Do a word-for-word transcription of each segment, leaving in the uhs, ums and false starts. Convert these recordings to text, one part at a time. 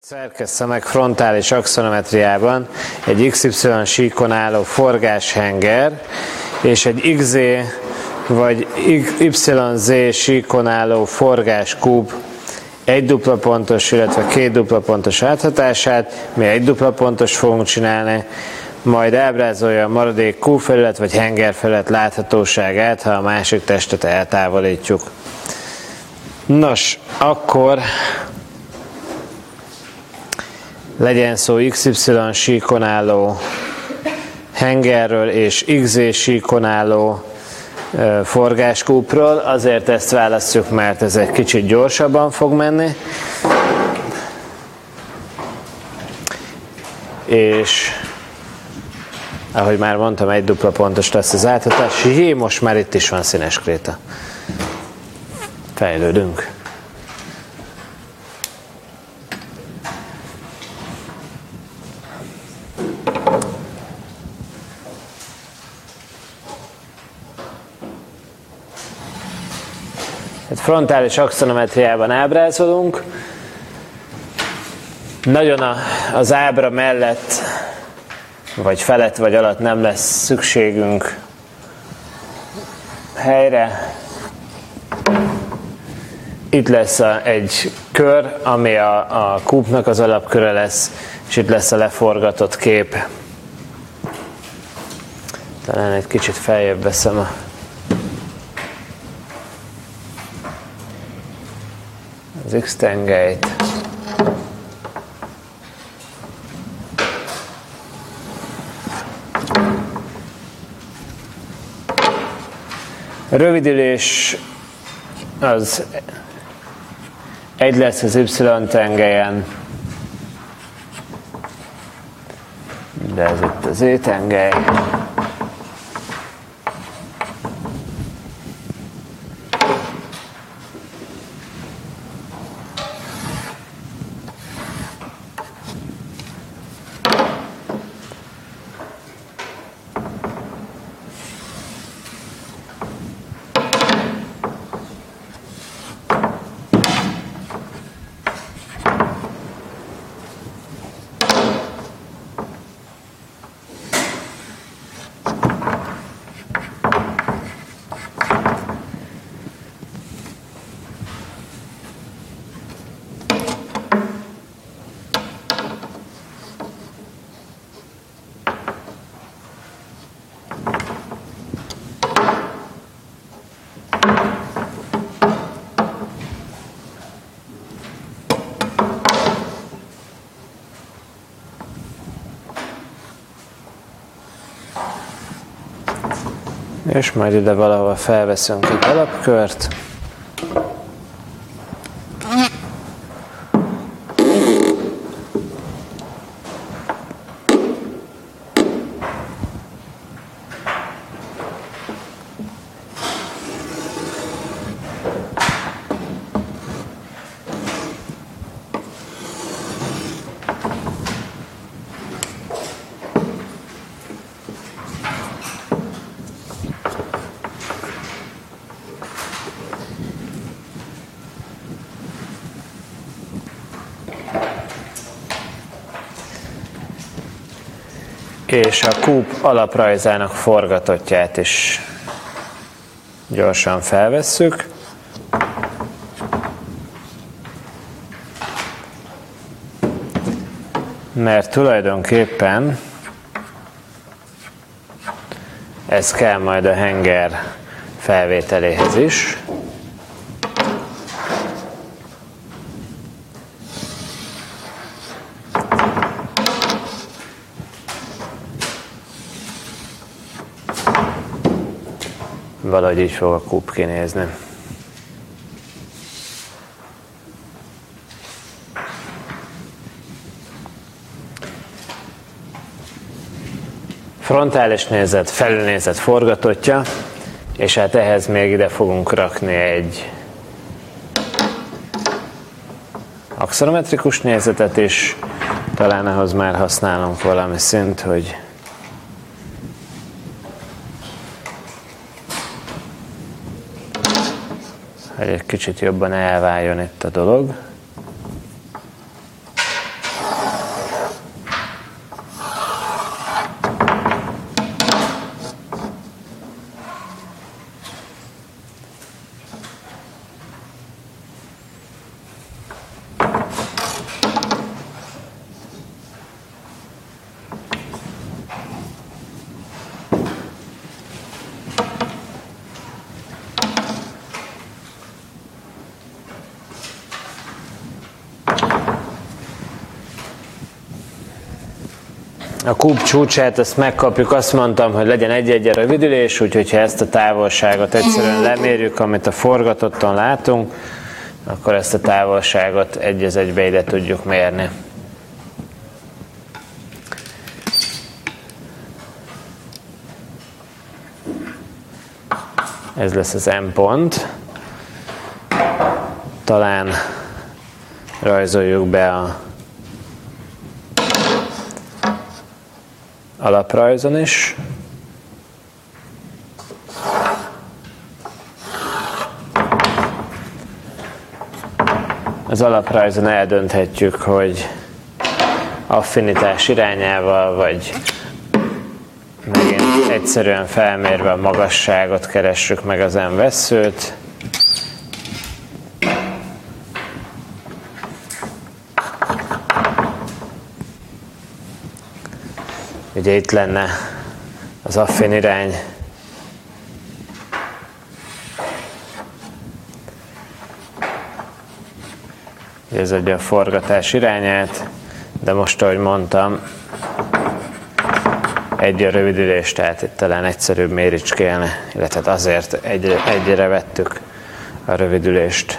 Szerkessze meg frontális axonometriában egy iksz ipszilon síkon álló forgáshenger és egy iksz zé vagy ipszilon zé síkon álló forgáskúp egy dupla pontos, illetve két dupla pontos áthatását, mi egy dupla pontos fogunk csinálni, majd ábrázolja a maradék kúfelület vagy hengerfelület láthatóságát, ha a másik testet eltávolítjuk. Nos, akkor legyen szó iksz ipszilon síkon álló hengerről és iksz zé síkon álló uh, forgáskúpról. Azért ezt választjuk, mert ez egy kicsit gyorsabban fog menni. És ahogy már mondtam, egy dupla pontos lesz az áthatás. Jé, most már itt is van színes kréta. Fejlődünk. Frontális axonometriában ábrázolunk. Nagyon a, az ábra mellett, vagy felett, vagy alatt nem lesz szükségünk helyre. Itt lesz a, egy kör, ami a, a kúpnak az alapköre lesz, és itt lesz a leforgatott kép. Talán egy kicsit feljebb veszem a az X-tengelyt. A rövidülés az egy lesz az Y-tengelyen, de ez itt az Z-tengely. És majd ide valahol felveszünk egy alapkört. És a kúp alaprajzának forgatottját is gyorsan felvesszük. Mert tulajdonképpen ez kell majd a henger felvételéhez is. Valahogy így fog a kúp kinézni. Frontális nézet, felülnézet forgatottja, és hát ehhez még ide fogunk rakni egy axonometrikus nézetet is. Talán ahhoz már használunk valami szint, hogy hogy egy kicsit jobban elváljon itt a dolog. A kúp csúcsát ezt megkapjuk, azt mondtam, hogy legyen egy-egy rövidülés, úgyhogy ha ezt a távolságot egyszerűen lemérjük, amit a forgatotton látunk, akkor ezt a távolságot egy az egybe ide tudjuk mérni. Ez lesz az M pont. Talán rajzoljuk be a alaprajzon is. Az alaprajzon eldönthetjük, hogy affinitás irányával, vagy megint egyszerűen felmérve a magasságot keressük meg az M vesszőt. Ugye itt lenne az affin irány. Ez adja a forgatás irányát, de most, ahogy mondtam, egy a rövidülés, tehát itt talán egyszerűbb méricskélne, illetve azért egyre, egyre vettük a rövidülést.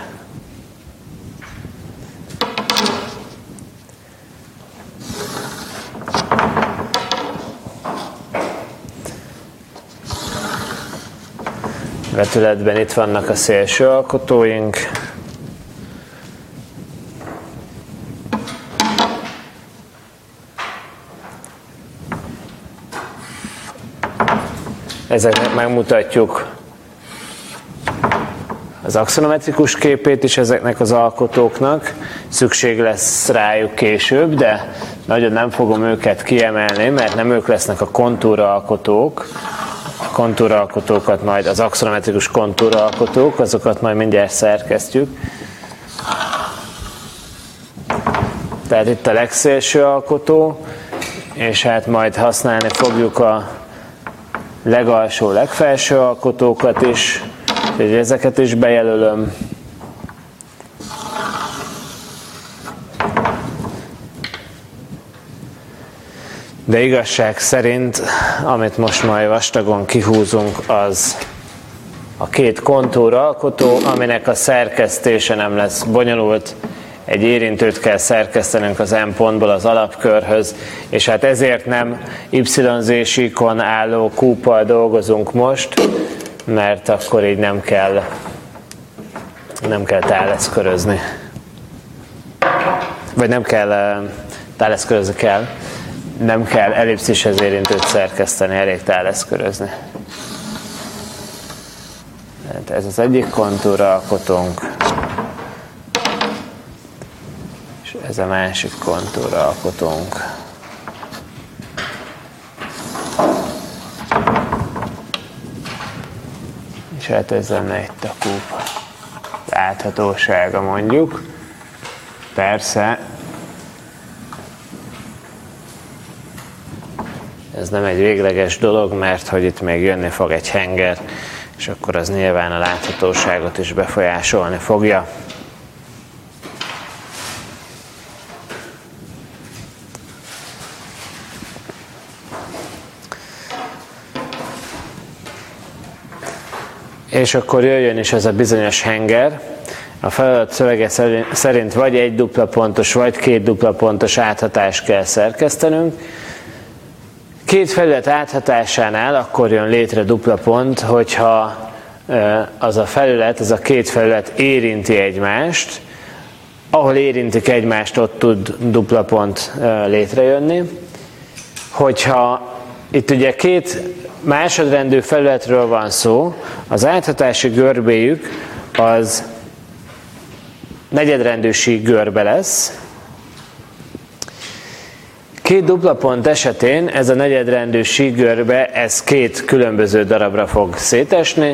Vetületben itt vannak a szélső alkotóink. Ezeknek megmutatjuk az axonometrikus képét is ezeknek az alkotóknak. Szükség lesz rájuk később, de nagyon nem fogom őket kiemelni, mert nem ők lesznek a kontúralkotók. A kontúralkotókat majd, az axonometrikus kontúralkotók, azokat majd mindjárt szerkesztjük. Tehát itt a legszélső alkotó, és hát majd használni fogjuk a legalsó, legfelső alkotókat is, úgyhogy ezeket is bejelölöm. De igazság szerint, amit most majd vastagon kihúzunk, az a két kontúralkotó, aminek a szerkesztése nem lesz bonyolult. Egy érintőt kell szerkesztenünk az M pontból az alapkörhöz, és hát ezért nem Y Z síkon álló kúppal dolgozunk most, mert akkor így nem kell, nem kell táleszkörözni. Vagy nem kell, táleszkörözni kell, nem kell ellipszishez érintőt szerkeszteni, elég táleszkörözni. Ez az egyik kontúralkotónk. Ez a másik kontúralkotónk. És hát ez lenne itt a kúp láthatósága, mondjuk. Persze, ez nem egy végleges dolog, mert hogy itt még jönni fog egy henger, és akkor az nyilván a láthatóságot is befolyásolni fogja. És akkor jöjjön is ez a bizonyos henger. A feladat szövege szerint vagy egy dupla pontos, vagy két dupla pontos áthatást kell szerkesztenünk. Két felület áthatásánál akkor jön létre dupla pont, hogyha az a felület, ez a két felület érinti egymást. Ahol érintik egymást, ott tud dupla pont létrejönni. Hogyha itt ugye két másodrendű felületről van szó, az áthatási görbéjük az negyedrendű sík görbe lesz. Két dupla pont esetén ez a negyedrendű sík görbe, ez két különböző darabra fog szétesni,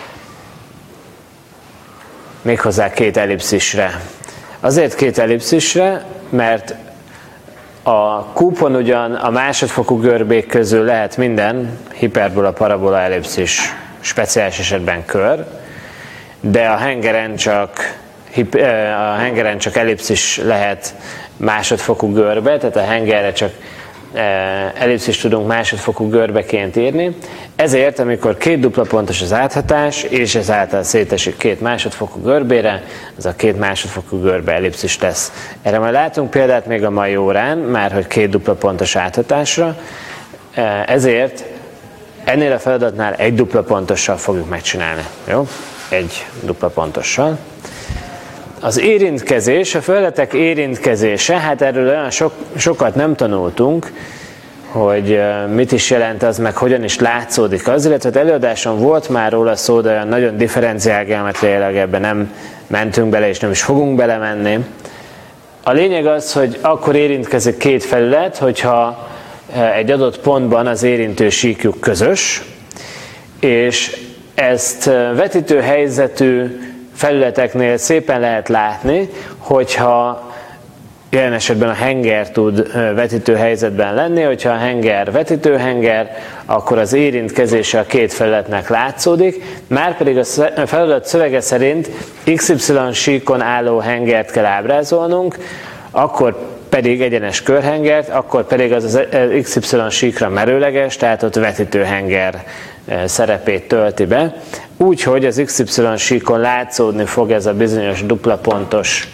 méghozzá két ellipszisre. Azért két ellipszisre, mert a kúpon ugyan a másodfokú görbék közül lehet minden, hiperbola, parabola, ellipszis, speciális esetben kör, de a hengeren csak, a hengeren csak ellipszis lehet másodfokú görbe, tehát a hengerre csak ellipszist tudunk másodfokú görbeként írni, ezért amikor két dupla pontos az áthatás, és ezáltal szétesik két másodfokú görbére, az a két másodfokú görbe ellipszis lesz. Erre majd látunk példát még a mai órán, már hogy két dupla pontos áthatásra, ezért ennél a feladatnál egy dupla pontossal fogjuk megcsinálni. Jó? Egy dupla pontossal. Az érintkezés, a felületek érintkezése, hát erről olyan sok, sokat nem tanultunk, hogy mit is jelent az, meg hogyan is látszódik az, illetve előadáson volt már róla szó, de olyan nagyon differenciál geometriailag ebben nem mentünk bele, és nem is fogunk belemenni. A lényeg az, hogy akkor érintkezik két felület, hogyha egy adott pontban az érintő síkjuk közös, és ezt vetítő helyzetű felületeknél szépen lehet látni, hogyha jelen esetben a henger tud vetítő helyzetben lenni, hogyha a henger vetítőhenger, akkor az érintkezése a két felületnek látszódik, márpedig a feladat szövege szerint iksz ipszilon síkon álló hengert kell ábrázolnunk, akkor pedig egyenes körhengert, akkor pedig az az iksz ipszilon síkra merőleges, tehát ott vetítőhenger szerepét tölti be. Úgyhogy az iksz ipszilon síkon látszódni fog ez a bizonyos dupla pontos,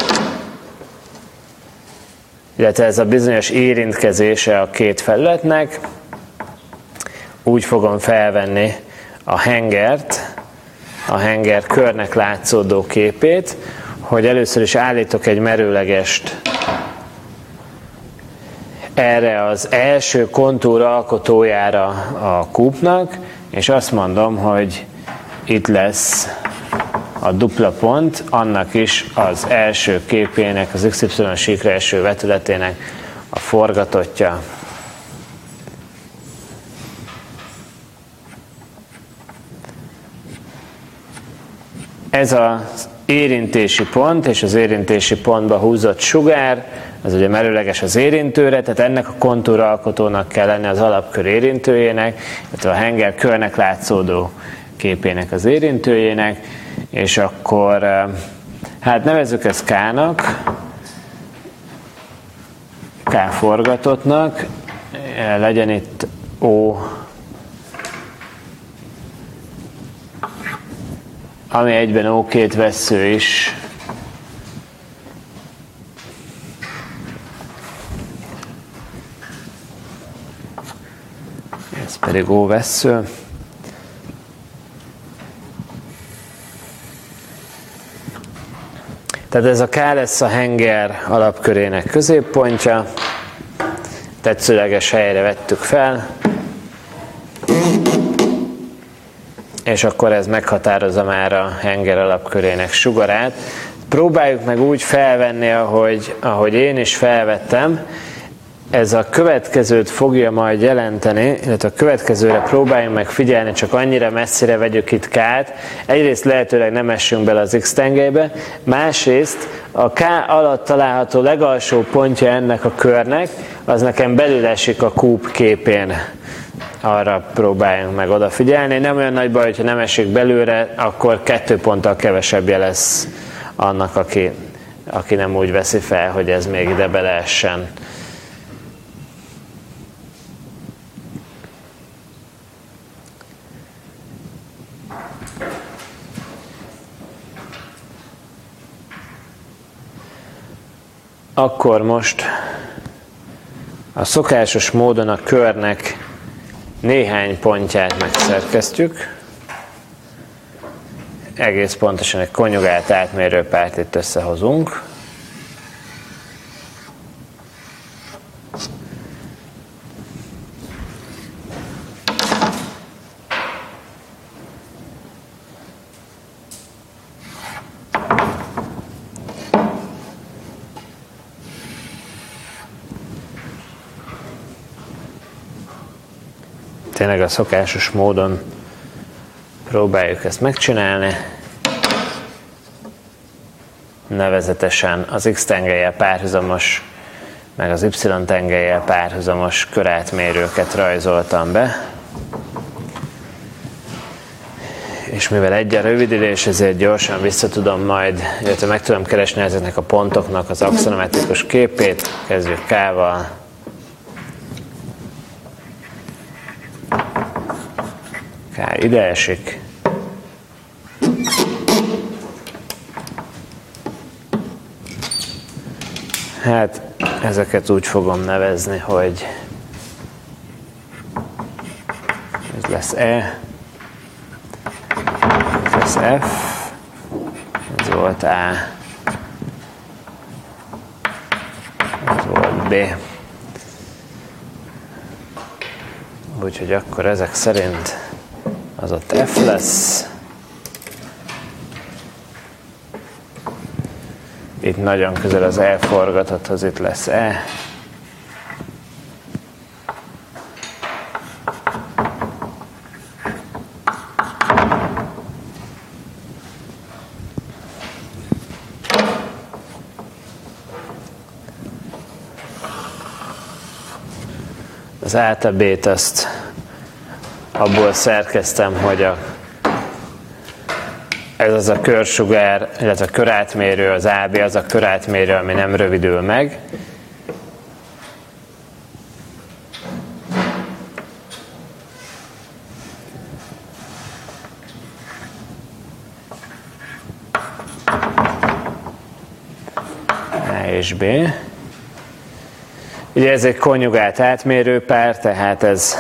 illetve ez a bizonyos érintkezése a két felületnek. Úgy fogom felvenni a hengert, a henger körnek látszódó képét, hogy először is állítok egy merőlegest erre az első kontúr alkotójára a kúpnak, és azt mondom, hogy itt lesz a dupla pont, annak is az első képének, az iksz ipszilon síkra első vetületének a forgatottja. Ez az érintési pont, és az érintési pontba húzott sugár, az ugye merőleges az érintőre, tehát ennek a kontúralkotónak kell lenni az alapkör érintőjének, illetve a henger körnek látszódó képének az érintőjének, és akkor hát nevezzük ezt K-nak, K forgatottnak, legyen itt O, ami egyben ó két vessző is. Ez pedig O vessző. Tehát ez a K lesz a henger alapkörének középpontja. Tetszőleges helyre vettük fel. És akkor ez meghatározza már a henger alapkörének sugarát. Próbáljuk meg úgy felvenni, ahogy, ahogy én is felvettem. Ez a következőt fogja majd jelenteni, illetve a következőre próbáljunk meg figyelni, csak annyira messzire vegyük itt K-t. Egyrészt lehetőleg nem essünk bele az X-tengelybe, másrészt a K alatt található legalsó pontja ennek a körnek, az nekem belül esik a kúp képén. Arra próbáljunk meg odafigyelni. Nem olyan nagy baj, hogyha nem esik belőle, akkor kettő ponttal kevesebbje lesz annak, aki, aki nem úgy veszi fel, hogy ez még ide beleessen. Akkor most a szokásos módon a körnek néhány pontját megszerkesztjük. Egész pontosan egy konjugált átmérőpárt itt összehozunk. Tényleg a szokásos módon próbáljuk ezt megcsinálni. Nevezetesen az X-tengellyel párhuzamos, meg az Y-tengellyel párhuzamos körátmérőket rajzoltam be. És mivel egy a rövidülés, ezért gyorsan vissza tudom majd, illetve meg tudom keresni ezeknek a pontoknak az axonometrikus képét. Kezdjük K-val. K ide esik. Hát ezeket úgy fogom nevezni, hogy ez lesz E, ez lesz F, ez volt A, ez volt B. Úgyhogy akkor ezek szerint az ott F lesz. Itt nagyon közel az E forgatathoz, itt lesz E. Az A-t, a B-t azt abból szerkeztem, hogy a, ez az a körsugár, illetve a körátmérő, az á bé az a körátmérő, ami nem rövidül meg. A és B. Ugye ez egy konjugált átmérőpár, tehát ez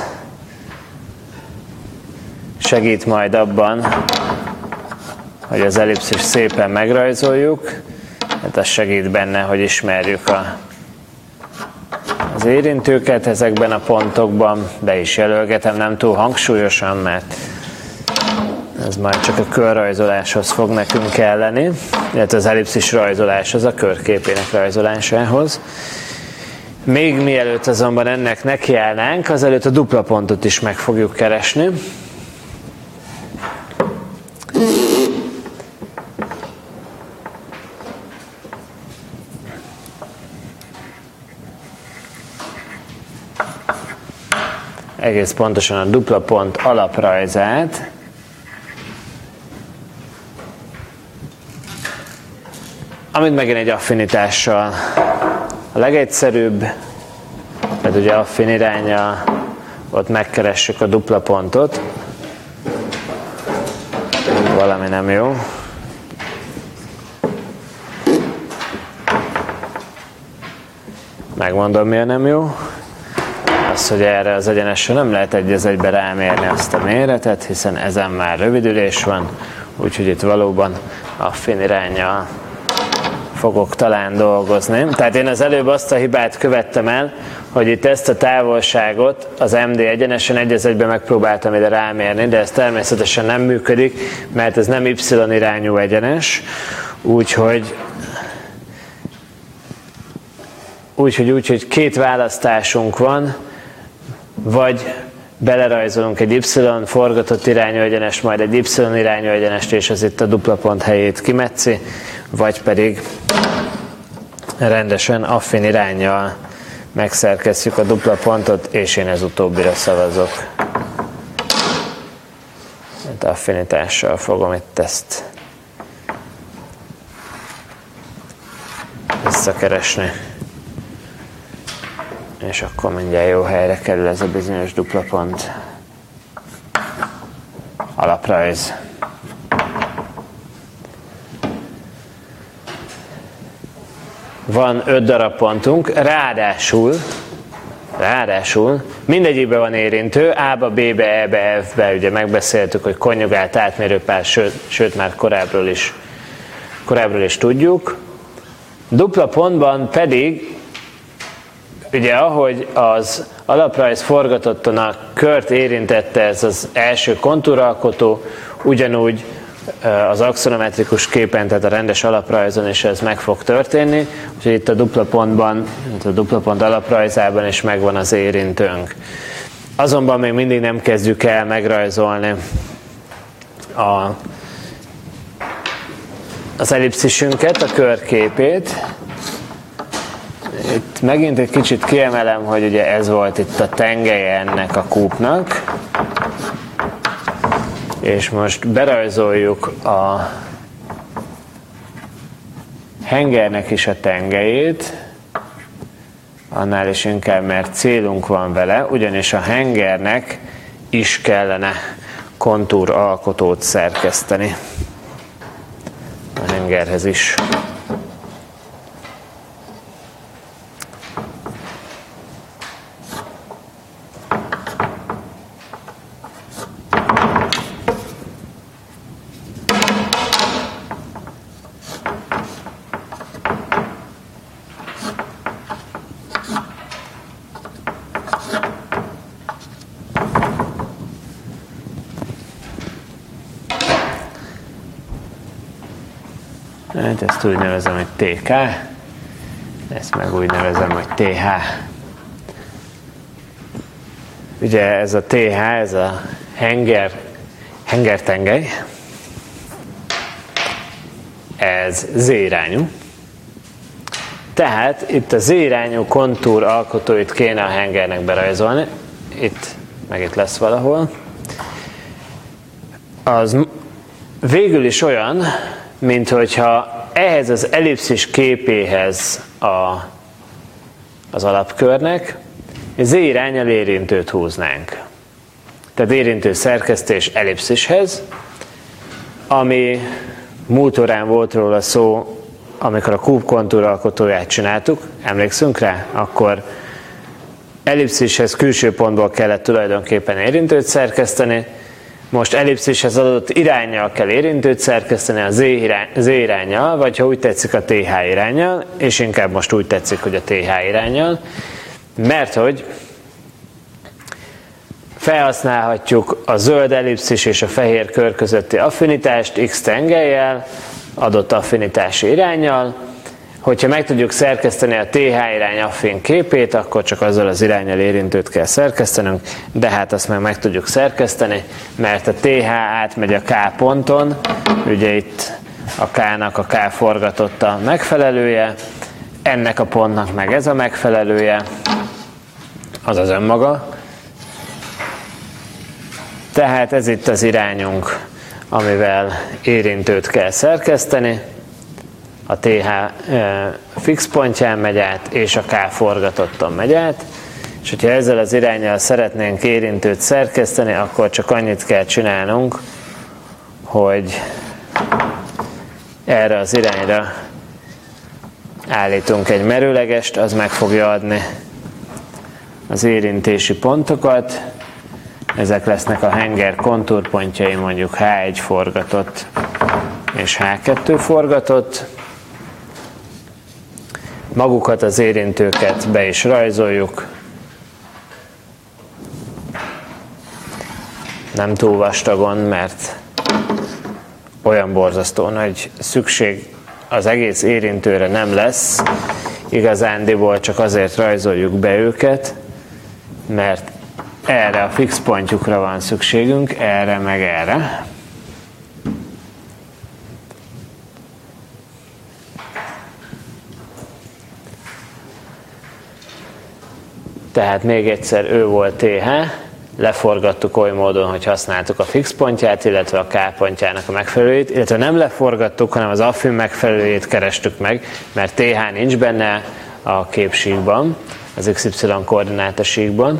segít majd abban, hogy az ellipszist szépen megrajzoljuk. Hát ez segít benne, hogy ismerjük a, az érintőket ezekben a pontokban. Be is jelölgetem, nem túl hangsúlyosan, mert ez majd csak a körrajzoláshoz fog nekünk kelleni, illetve az ellipszis rajzolás az a körképének rajzolásához. Még mielőtt azonban ennek nekiállnánk, azelőtt a dupla pontot is meg fogjuk keresni. Egész pontosan a dupla pont alaprajzát. Amit megint egy affinitással a legegyszerűbb, mert ugye affin iránnyal ott megkeressük a dupla pontot. Valami nem jó. Megmondom, miért nem jó. Az, hogy erre az egyenesre nem lehet egy az egybe rámérni azt a méretet, hiszen ezen már rövidülés van, úgyhogy itt valóban affin iránnyal fogok talán dolgozni. Tehát én az előbb azt a hibát követtem el, hogy itt ezt a távolságot az em dé egyenesen egy az egybe megpróbáltam ide rámérni, de ez természetesen nem működik, mert ez nem y irányú egyenes, úgyhogy úgyhogy úgy, két választásunk van, vagy belerajzolunk egy y forgatott irányú egyenest, majd egy y irányú egyenest, és az itt a dupla pont helyét kimetszi, vagy pedig rendesen affin iránnyal megszerkesztjük a dupla pontot, és én ez utóbbira szavazok. Hát affinitással fogom itt ezt visszakeresni. És akkor mindjárt jó helyre kerül ez a bizonyos dupla pont. Alaprajz. Van öt darab pontunk, ráadásul, ráadásul mindegyikben van érintő, A-ba, B-be, E-be, F-be, ugye megbeszéltük, hogy konjugált átmérőpár, sőt, sőt már korábbról is, korábbról is tudjuk. Dupla pontban pedig, ugye ahogy az alaprajz forgatottan a kört érintette ez az első kontúralkotó, ugyanúgy az axonometrikus képen, tehát a rendes alaprajzon is ez meg fog történni, úgyhogy itt a dupla pontban, a dupla pont alaprajzában is megvan az érintőnk. Azonban még mindig nem kezdjük el megrajzolni a, az ellipszisünket, a körképét. Itt megint egy kicsit kiemelem, hogy ugye ez volt itt a tengelye ennek a kúpnak. És most berajzoljuk a hengernek is a tengelyét, annál is inkább, mert célunk van vele, ugyanis a hengernek is kellene kontúr alkotót szerkeszteni a hengerhez is. Hát ezt úgy nevezem, hogy té ká, ezt meg úgy nevezem, hogy té há. Ugye ez a té há, ez a henger, hengertengely, ez z-irányú. Tehát itt a z-irányú kontúr alkotóit kéne a hengernek berajzolni. Itt, meg itt lesz valahol. Az végül is olyan, mint hogyha ehhez az ellipszis képéhez a, az alapkörnek z-iránnyal érintőt húznánk. Tehát érintő szerkesztés ellipszishez, ami múlt órán volt róla szó, amikor a kúp kontúr alkotóját csináltuk, emlékszünk rá? Akkor ellipszishez külső pontból kellett tulajdonképpen érintőt szerkeszteni, most ellipszishez adott iránnyal kell érintőt szerkeszteni, a z-iránnyal, vagy ha úgy tetszik a té há iránnyal, és inkább most úgy tetszik, hogy a té há iránnyal, mert hogy felhasználhatjuk a zöld ellipszis és a fehér kör közötti affinitást x tengellyel, adott affinitási iránnyal. Hogyha meg tudjuk szerkeszteni a té há irány affin képét, akkor csak azzal az iránnyal érintőt kell szerkesztenünk, de hát azt meg meg tudjuk szerkeszteni, mert a té há átmegy a K ponton, ugye itt a K-nak a K forgatotta megfelelője, ennek a pontnak meg ez a megfelelője, az az önmaga. Tehát ez itt az irányunk, amivel érintőt kell szerkeszteni. A té há e, fix pontján megy át, és a K forgatottan megy át. És hogyha ezzel az iránnyal szeretnénk érintőt szerkeszteni, akkor csak annyit kell csinálnunk, hogy erre az irányra állítunk egy merőlegest, az meg fogja adni az érintési pontokat. Ezek lesznek a henger kontúrpontjai, mondjuk há egy forgatott és há kettő forgatott. Magukat az érintőket be is rajzoljuk. Nem túl vastagon, mert olyan borzasztó nagy szükség az egész érintőre nem lesz. Igazándiból csak azért rajzoljuk be őket, mert erre a fix pontjukra van szükségünk, erre meg erre. Tehát még egyszer ő volt té há, leforgattuk oly módon, hogy használtuk a fix pontját, illetve a K pontjának a megfelelőjét, illetve nem leforgattuk, hanem az affin megfelelőjét kerestük meg, mert té há nincs benne a képsíkban, az iksz ipszilon koordinátasíkban.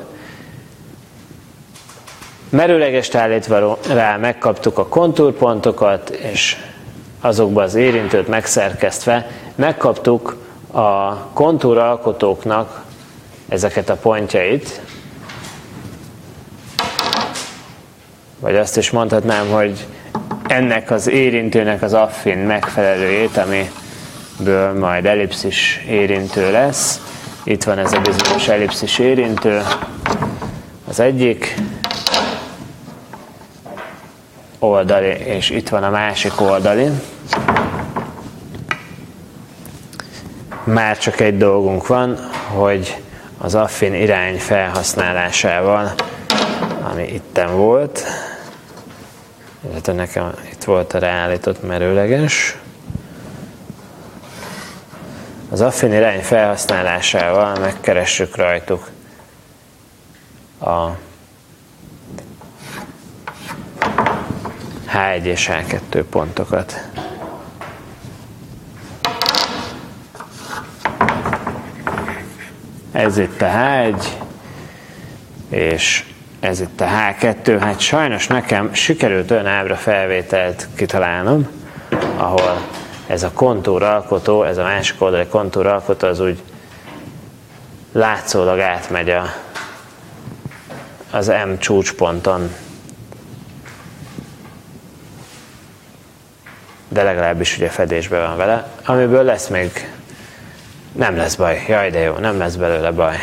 Merőlegest állítva rá megkaptuk a kontúrpontokat, és azokba az érintőt megszerkesztve megkaptuk a kontúralkotóknak ezeket a pontjait, vagy azt is mondhatnám, hogy ennek az érintőnek az affin megfelelőjét, amiből majd ellipszis érintő lesz. Itt van ez a bizonyos ellipszis érintő, az egyik oldali, és itt van a másik oldali. Már csak egy dolgunk van, hogy az affin irány felhasználásával, ami itten volt, illetve nekem itt volt a ráállított merőleges, az affin irány felhasználásával megkeressük rajtuk a há egy és há kettő pontokat. Ez itt a há egy, és ez itt a há kettő, hát sajnos nekem sikerült olyan ábra felvételt kitalálnom, ahol ez a kontúralkotó, ez a másik oldali kontúralkotó az úgy látszólag átmegy a, az M csúcsponton. De legalábbis ugye fedésben van vele, amiből lesz még, nem lesz baj, jaj de jó, nem lesz belőle baj.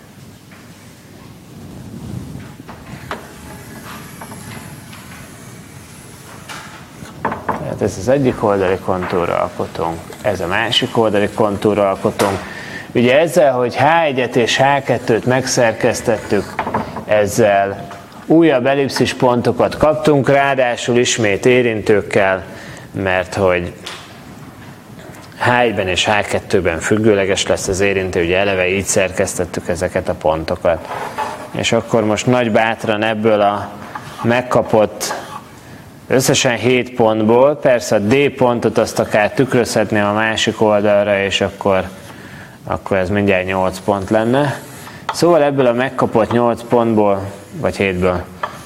Tehát ez az egyik oldali kontúralkotónk, ez a másik oldali kontúralkotónk. Ugye ezzel, hogy há egyet és há kettőt megszerkesztettük, ezzel újabb ellipszis pontokat kaptunk, ráadásul ismét érintőkkel, mert hogy há egyben és há kettőben függőleges lesz az érintő, ugye eleve így szerkesztettük ezeket a pontokat. És akkor most nagy bátran ebből a megkapott összesen hét pontból, persze a D pontot azt akár tükrözhetném a másik oldalra, és akkor, akkor ez mindjárt nyolc pont lenne. Szóval ebből a megkapott nyolc pontból, vagy hétből,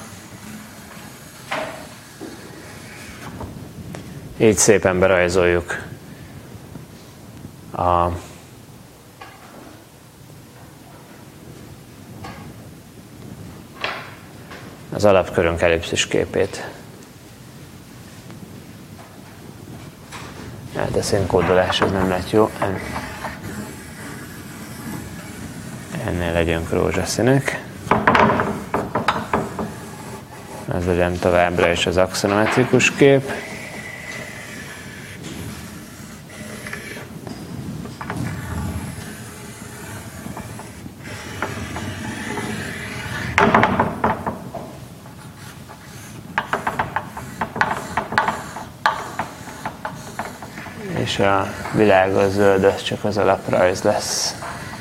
így szépen berajzoljuk a az alapkörünk ellipszis képét. De színkódolás az nem lett jó. Ennél legyünk rózsaszínek. Ez legyen továbbra is az axonometrikus kép. És a világos zöld az csak az alaprajz lesz.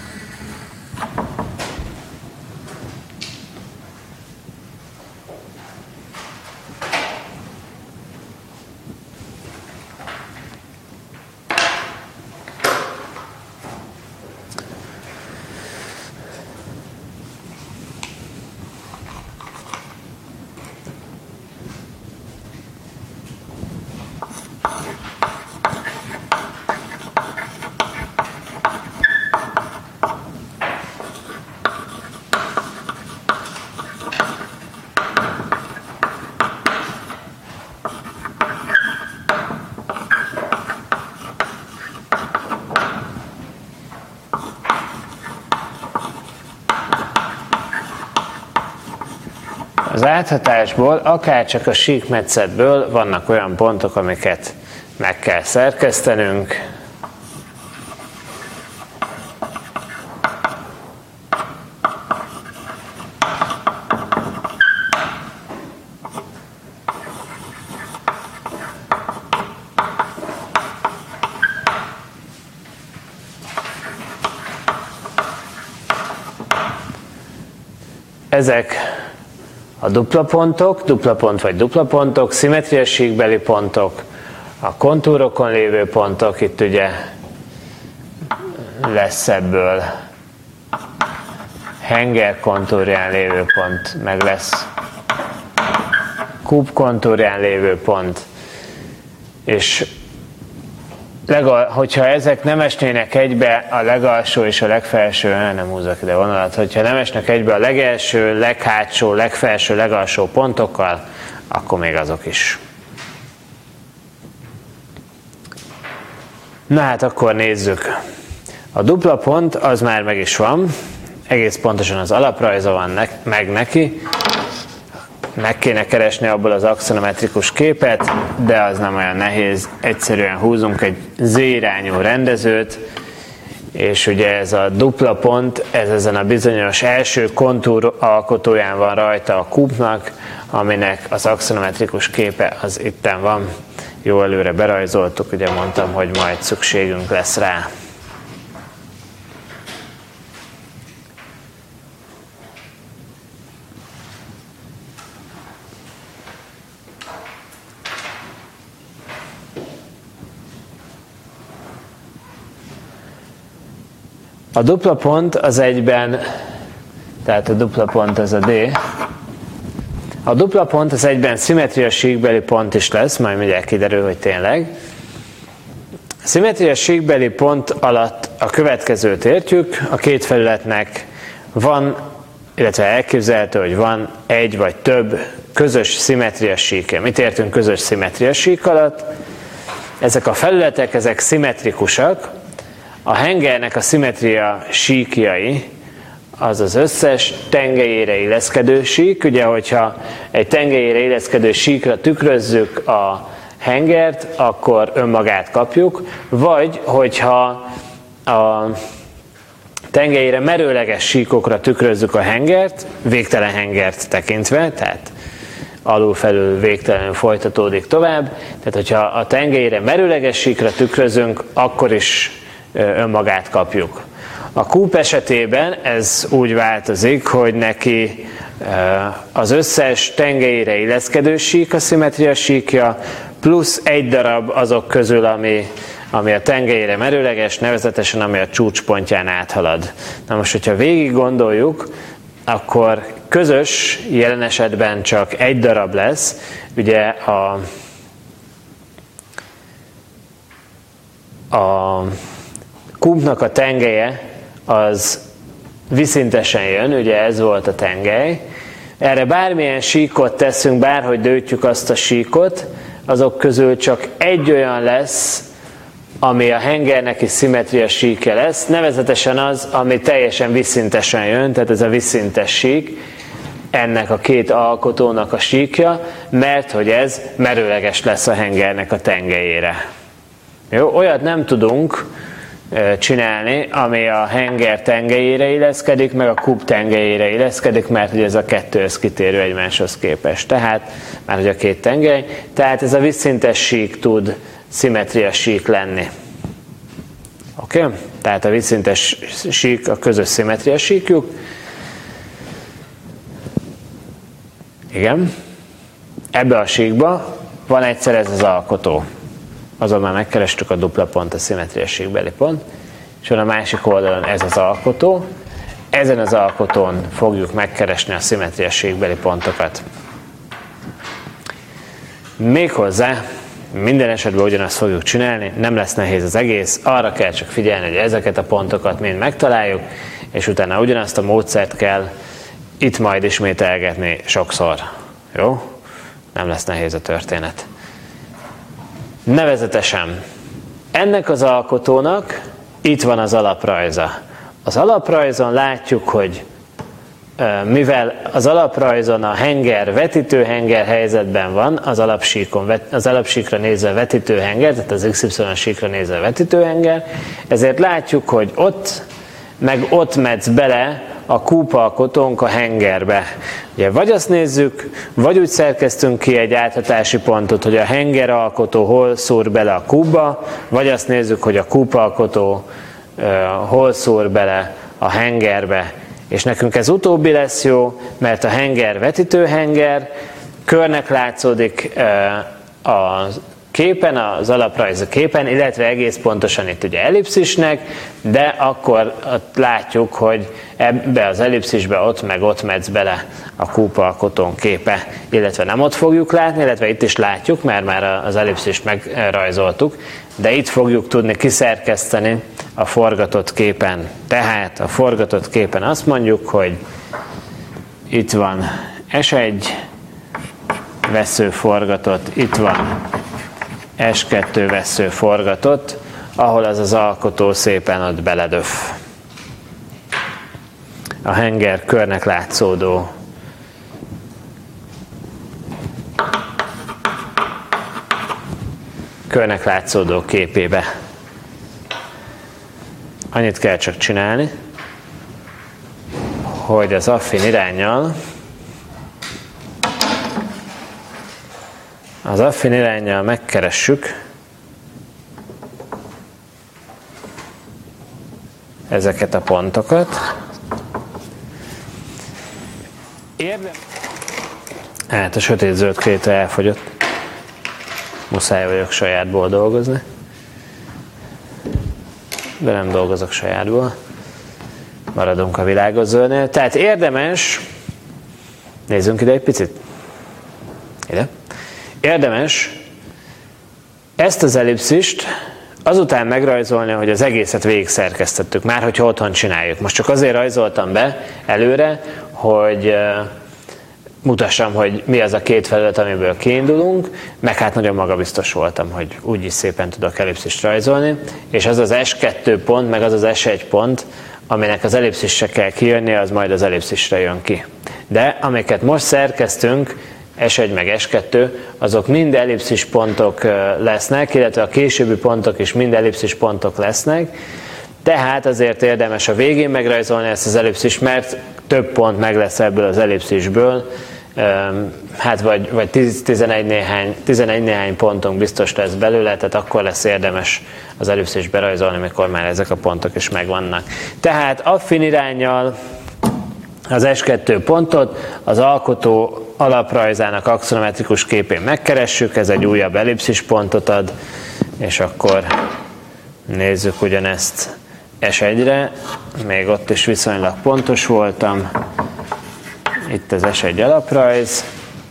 Az áthatásból, akár csak a síkmetszetből vannak olyan pontok, amiket meg kell szerkesztenünk. Ezek a dupla pontok, dupla pont vagy dupla pontok, szimmetriás síkbeli pontok, a kontúrokon lévő pontok, itt ugye lesz ebből henger kontúrján lévő pont, meg lesz kúp kontúrján lévő pont, és legal, hogyha ezek nem esnének egybe, a legalsó és a legfelső, nem húzzak ide vonalat, hogyha nem esnek egybe a legelső, leghátsó, legfelső, legalsó pontokkal, akkor még azok is. Na hát akkor nézzük. A dupla pont az már meg is van, egész pontosan az alaprajza van ne- meg neki, meg kéne keresni abból az axonometrikus képet, de az nem olyan nehéz, egyszerűen húzunk egy Z-irányú rendezőt, és ugye ez a dupla pont, ez ezen a bizonyos első kontúr alkotóján van rajta a kúpnak, aminek az axonometrikus képe az itten van. Jó előre berajzoltuk, ugye mondtam, hogy majd szükségünk lesz rá. A dupla pont az egyben, tehát a dupla pont az a D, A dupla pont az egyben szimmetria síkbeli pont is lesz, majd mindjárt kiderül, hogy tényleg. A szimmetria síkbeli pont alatt a következőt értjük, a két felületnek van, illetve elképzelhető, hogy van egy vagy több közös szimmetria síkja. Mit értünk közös szimmetria sík alatt? Ezek a felületek, ezek szimmetrikusak. A hengernek a szimmetria síkjai az az összes tengelyére illeszkedő sík. Ugye, hogyha egy tengelyére illeszkedő síkra tükrözzük a hengert, akkor önmagát kapjuk, vagy hogyha a tengelyére merőleges síkokra tükrözzük a hengert, végtelen hengert tekintve, tehát alul-felül végtelenül folytatódik tovább, tehát hogyha a tengelyére merőleges síkra tükrözünk, akkor is önmagát kapjuk. A kúp esetében ez úgy változik, hogy neki az összes tengelyére illeszkedő sík a szimmetria síkja, plusz egy darab azok közül, ami, ami a tengelyére merőleges, nevezetesen ami a csúcspontján áthalad. Na most, hogyha végig gondoljuk, akkor közös, jelen esetben csak egy darab lesz, ugye a, a kúpnak a tengelye az viszintesen jön, ugye ez volt a tengely. Erre bármilyen síkot teszünk, bárhogy döntjük azt a síkot, azok közül csak egy olyan lesz, ami a hengernek is szimmetria síkja lesz, nevezetesen az, ami teljesen viszintesen jön, tehát ez a viszintes sík, ennek a két alkotónak a síkja, mert hogy ez merőleges lesz a hengernek a tengelyére. Jó? Olyat nem tudunk csinálni, ami a henger tengelyére illeszkedik, meg a kúp tengelyére illeszkedik, mert hogy ez a kettő az kitérő egymáshoz képest. Tehát, már hogy a két tengely, tehát ez a vízszintes sík tud szimmetria sík lenni. Oké? Okay? Tehát a vízszintes sík a közös szimmetria síkjuk. Igen. Ebbe a síkba van egyszer ez az alkotó. Azon már megkerestük a dupla pont, a szimmetria síkbeli pont, és van a másik oldalon ez az alkotó. Ezen az alkotón fogjuk megkeresni a szimmetria síkbeli pontokat. Méghozzá minden esetben ugyanazt fogjuk csinálni, nem lesz nehéz az egész, arra kell csak figyelni, hogy ezeket a pontokat mind megtaláljuk, és utána ugyanazt a módszert kell itt majd ismételgetni sokszor. Jó? Nem lesz nehéz a történet. Nevezetesen, ennek az alkotónak itt van az alaprajza. Az alaprajzon látjuk, hogy mivel az alaprajzon a henger vetítőhenger helyzetben van, az alapsíkon, az alapsíkra nézve vetítőhenger, tehát az iksz ipszilon síkra nézve vetítőhenger, ezért látjuk, hogy ott meg ott metsz bele a kúpalkotónk a hengerbe. Ugye vagy azt nézzük, vagy úgy szerkeztünk ki egy áthatási pontot, hogy a hengeralkotó hol szúr bele a kúpba, vagy azt nézzük, hogy a kúpalkotó uh, hol szúr bele a hengerbe. És nekünk ez utóbbi lesz jó, mert a henger vetítőhenger, körnek látszódik uh, a képen, az alaprajzi képen, illetve egész pontosan itt ugye ellipszisnek, de akkor ott látjuk, hogy ebbe az ellipszisbe ott meg ott metsz bele a kúpalkotón képe, illetve nem ott fogjuk látni, illetve itt is látjuk, mert már az ellipszist megrajzoltuk, de itt fogjuk tudni kiszerkeszteni a forgatott képen. Tehát a forgatott képen azt mondjuk, hogy itt van es egy vesző forgatott, itt van es kettő vesző forgatott, ahol az az alkotó szépen ott beledöf. A henger körnek látszódó körnek látszódó képébe. Annyit kell csak csinálni, hogy az affin iránnyal az affin iránnyal megkeressük ezeket a pontokat. Érdem... Hát a sötét-zöld kréta elfogyott. Muszáj vagyok sajátból dolgozni. De nem dolgozok sajátból. Maradunk a világos zöldnél. Tehát érdemes, nézzünk ide egy picit, ide. Érdemes ezt az ellipszist azután megrajzolni, hogy az egészet végig szerkesztettük, már hogyha otthon csináljuk. Most csak azért rajzoltam be előre, hogy mutassam, hogy mi az a két felület, amiből kiindulunk, meg hát nagyon magabiztos voltam, hogy úgyis szépen tudok ellipszist rajzolni, és az az es kettő pont, meg az az es egy pont, aminek az ellipszisre kell kijönni, az majd az ellipszisre jön ki. De amiket most szerkeztünk, es egy meg es kettő, azok mind ellipszis pontok lesznek, illetve a későbbi pontok is mind ellipszis pontok lesznek, tehát azért érdemes a végén megrajzolni ezt az ellipszist, mert több pont meg lesz ebből az ellipszisből, hát vagy, vagy tizenegy néhány, tizenegy néhány pontunk biztos lesz belőle, tehát akkor lesz érdemes az ellipszist berajzolni, mikor már ezek a pontok is megvannak. Tehát affin iránnyal az es kettő pontot az alkotó alaprajzának axonometrikus képén megkeressük, ez egy újabb ellipszis pontot ad, és akkor nézzük ugyanezt es egyre, még ott is viszonylag pontos voltam, itt az es egy alaprajz,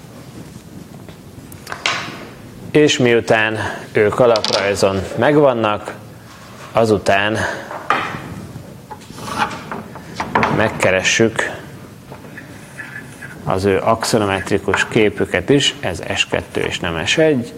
és miután ők alaprajzon megvannak, azután megkeressük az ő axonometrikus képüket is, ez es kettő és nem es egy.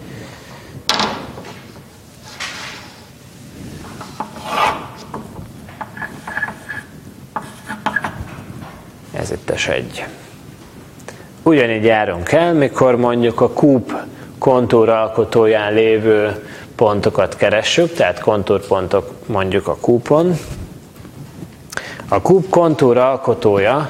Ez itt es egy. Ugyanígy járunk el, mikor mondjuk a kúp kontúr alkotóján lévő pontokat keressük, tehát kontúrpontok mondjuk a kúpon. A kúp kontúr alkotója,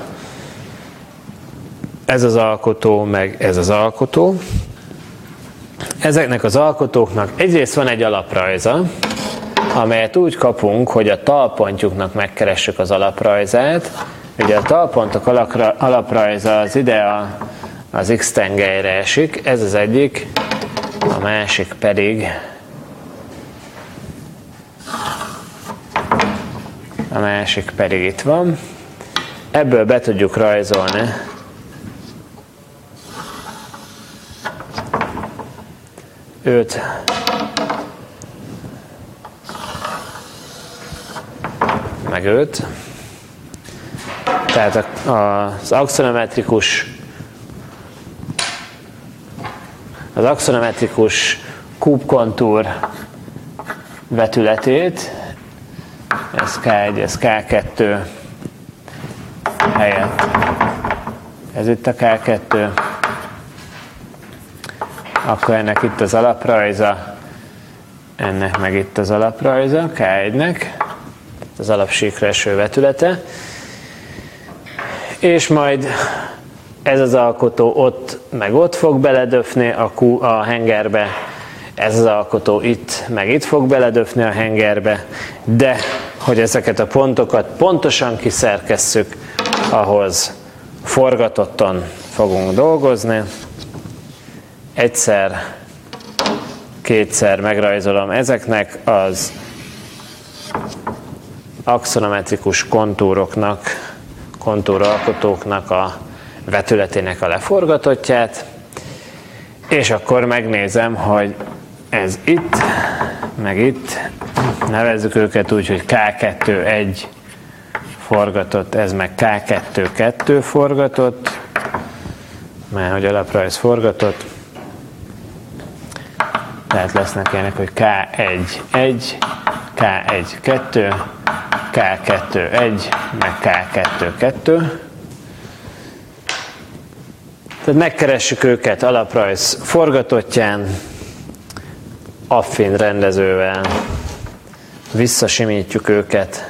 ez az alkotó, meg ez az alkotó. Ezeknek az alkotóknak egyrészt van egy alaprajza, amelyet úgy kapunk, hogy a talpontjuknak megkeressük az alaprajzát. Ugye a talpontok alaprajza az ide a, az x-tengelyre esik, ez az egyik, a másik pedig a másik pedig itt van. Ebből be tudjuk rajzolni őt meg őt. Tehát az axonometrikus az axonometrikus kúpkontúr vetületét, ez ká egy, ez ká kettő helyett, ez itt a ká kettő, akkor ennek itt az alaprajza, ennek meg itt az alaprajza, ká egynek, az alapsíkra eső vetülete, és majd ez az alkotó ott meg ott fog beledöfni a, kú, a hengerbe, ez az alkotó itt meg itt fog beledöfni a hengerbe, de hogy ezeket a pontokat pontosan kiszerkesszük, ahhoz forgatottan fogunk dolgozni. Egyszer, kétszer megrajzolom ezeknek az axonometrikus kontúroknak, kontúralkotóknak a vetületének a leforgatottját, és akkor megnézem, hogy ez itt, meg itt, nevezzük őket úgy, hogy ká kettő egy forgatott, ez meg ká kettő kettő forgatott, mert hogy alaprajz forgatott, tehát lesznek ilyenek, hogy ká egy egy, ká egy kettő, ká kettő egy, meg ká kettő kettő. Tehát megkeressük őket alaprajz forgatottján, affin rendezővel, visszasimítjuk őket,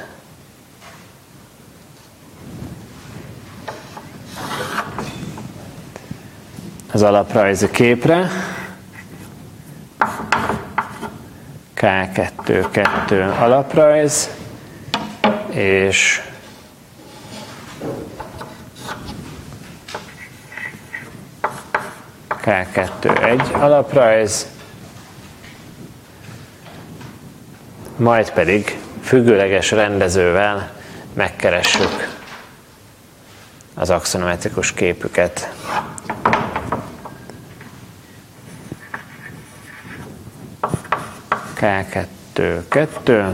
az alaprajzi képre, ká kettő kettő alaprajz, és ká kettő egy alaprajz, majd pedig függőleges rendezővel megkeressük az axonometrikus képüket. ká kettő, kettő,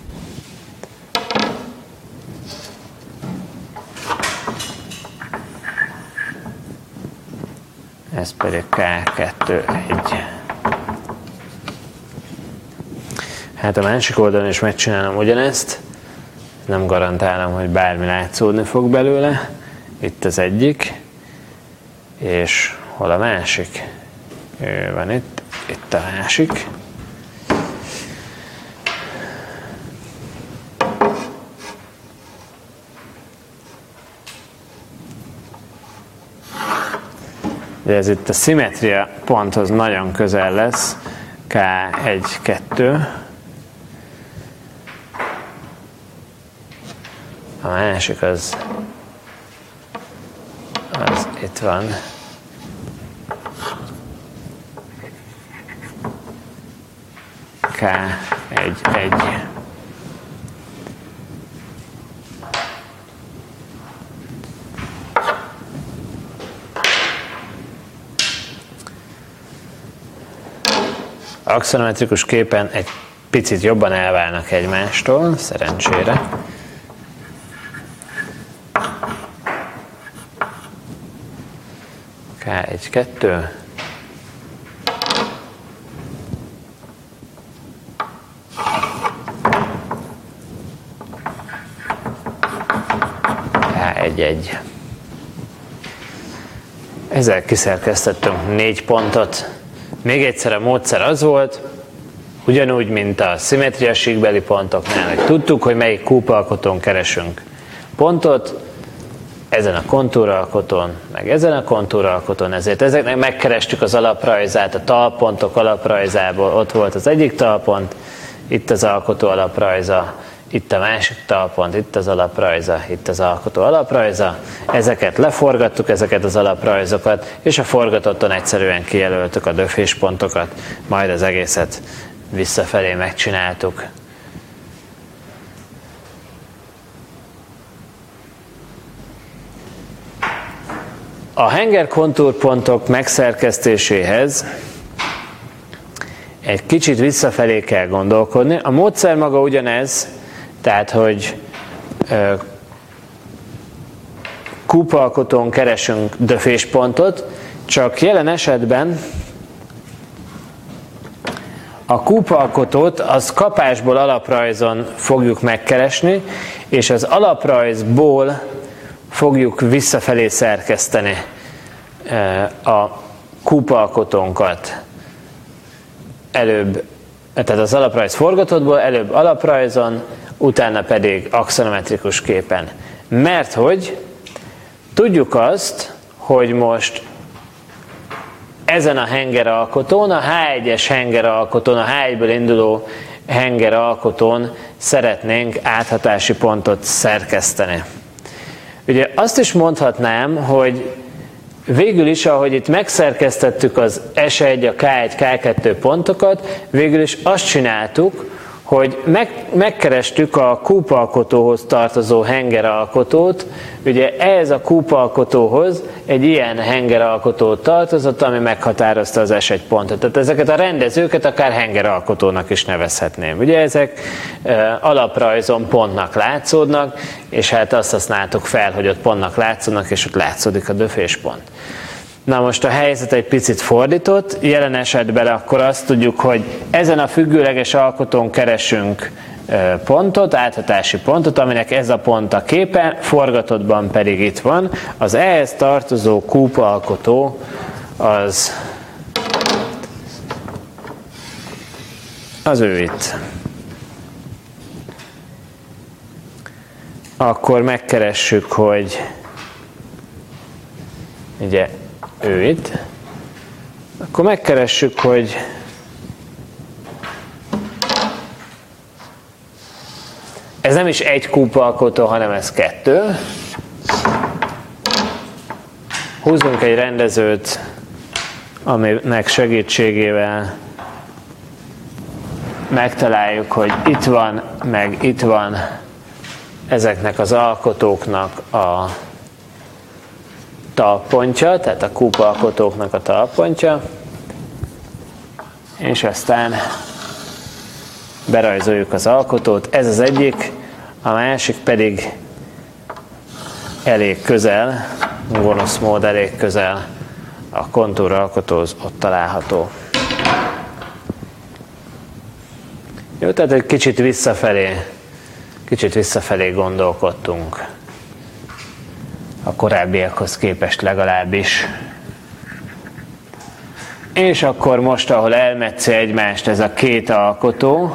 ez pedig ká kettő, egy. Hát a másik oldalon is megcsinálom ugyanezt, nem garantálom, hogy bármi látszódni fog belőle. Itt az egyik, és hol a másik? Ő van itt, itt a másik. De ez itt a szimmetria ponthoz nagyon közel lesz, ká egy, kettő. A másik az, az itt van. ká egy, egy. Axonometrikus képen egy picit jobban elválnak egymástól, szerencsére. ká egy, kettő. ká egy, egy. Ezzel kiszerkesztettünk négy pontot. Még egyszer a módszer az volt, ugyanúgy, mint a szimmetria síkbeli pontoknál, hogy tudtuk, hogy melyik kúpalkotón keresünk pontot, ezen a kontúralkotón, meg ezen a kontúralkotón, ezért ezeknek megkerestük az alaprajzát, a talpontok alaprajzából, ott volt az egyik talpont, itt az alkotó alaprajza, itt a másik talpont, itt az alaprajza, itt az alkotó alaprajza, ezeket leforgattuk, ezeket az alaprajzokat, és a forgatotton egyszerűen kijelöltük a döféspontokat, majd az egészet visszafelé megcsináltuk. A henger kontúrpontok megszerkesztéséhez egy kicsit visszafelé kell gondolkodni. A módszer maga ugyanez, tehát, hogy ö, kúpalkotón keresünk döféspontot, csak jelen esetben a kúpalkotót az kapásból alaprajzon fogjuk megkeresni, és az alaprajzból fogjuk visszafelé szerkeszteni a kúpalkotónkat. Előbb, tehát az alaprajz forgatottból, előbb alaprajzon, utána pedig axonometrikus képen. Mert hogy tudjuk azt, hogy most ezen a hengeralkotón, a há egyes hengeralkotón, a há egyből induló hengeralkotón szeretnénk áthatási pontot szerkeszteni. Ugye azt is mondhatnám, hogy végül is, ahogy itt megszerkesztettük az es egy, a ká egy, ká kettő pontokat, végül is azt csináltuk, hogy meg, megkerestük a kúpalkotóhoz tartozó hengeralkotót. Ugye ez a kúpalkotóhoz egy ilyen hengeralkotót tartozott, ami meghatározta az es egy pontot. Tehát ezeket a rendezőket akár hengeralkotónak is nevezhetném. Ugye ezek e, alaprajzon pontnak látszódnak, és hát azt használtuk fel, hogy ott pontnak látszódnak, és ott látszódik a döféspont. Na most a helyzet egy picit fordított, jelen esetben akkor azt tudjuk, hogy ezen a függőleges alkotón keresünk pontot, áthatási pontot, aminek ez a pont a képen, forgatottban pedig itt van. Az ehhez tartozó kúpalkotó az, az ő itt. Akkor megkeressük, hogy ugye ő itt. Akkor megkeressük, hogy ez nem is egy kúpalkotó, hanem ez kettő. Húzunk egy rendezőt, aminek segítségével megtaláljuk, hogy itt van, meg itt van ezeknek az alkotóknak a talpontja, tehát a kúpalkotóknak a talpontja, és aztán berajzoljuk az alkotót. Ez az egyik, a másik pedig elég közel, gonosz mód elég közel a kontúralkotóhoz ott található. Jó, tehát egy kicsit visszafelé, kicsit visszafelé gondolkodtunk. A korábbiakhoz képest legalábbis. És akkor most, ahol elmetszi egymást ez a két alkotó,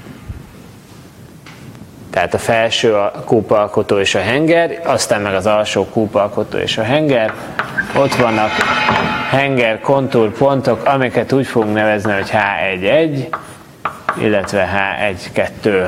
tehát a felső kúpalkotó és a henger, aztán meg az alsó kúpalkotó és a henger, ott vannak henger kontúrpontok, amiket úgy fogunk nevezni, hogy há egy egy, illetve há egy kettő.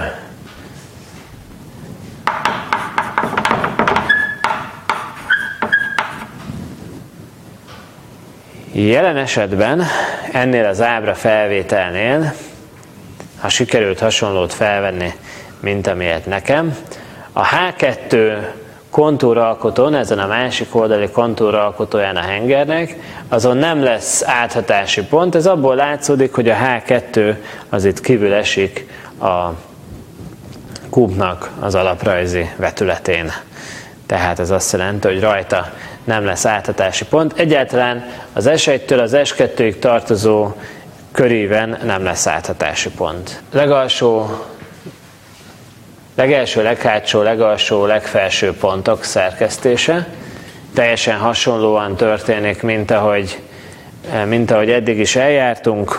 Jelen esetben ennél az ábra felvételnél, ha sikerült hasonlót felvenni, mint amilyet nekem, a há kettő kontúralkotón, ezen a másik oldali kontúralkotóján a hengernek, azon nem lesz áthatási pont. Ez abból látszódik, hogy a há kettő az itt kívül esik a kúpnak az alaprajzi vetületén. Tehát ez azt jelenti, hogy rajta nem lesz áthatási pont. Egyáltalán az es egytől az es kettőig tartozó köríven nem lesz áthatási pont. Legalsó, legelső, leghátsó, legalsó, legfelső pontok szerkesztése teljesen hasonlóan történik, mint ahogy, mint ahogy eddig is eljártunk.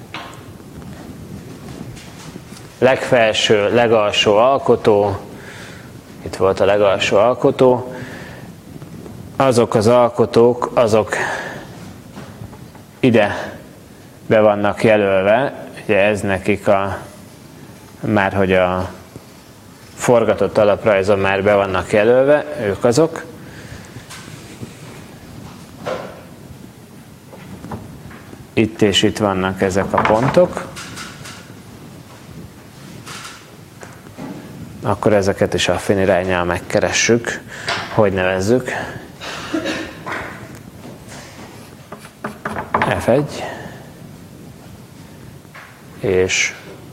Legfelső, legalsó alkotó, itt volt a legalsó alkotó, azok az alkotók, azok ide be vannak jelölve, ugye ez nekik a, már hogy a forgatott alaprajzon már be vannak jelölve, ők azok. Itt és itt vannak ezek a pontok. Akkor ezeket is affin iránnyal megkeressük, hogy nevezzük. ef egy és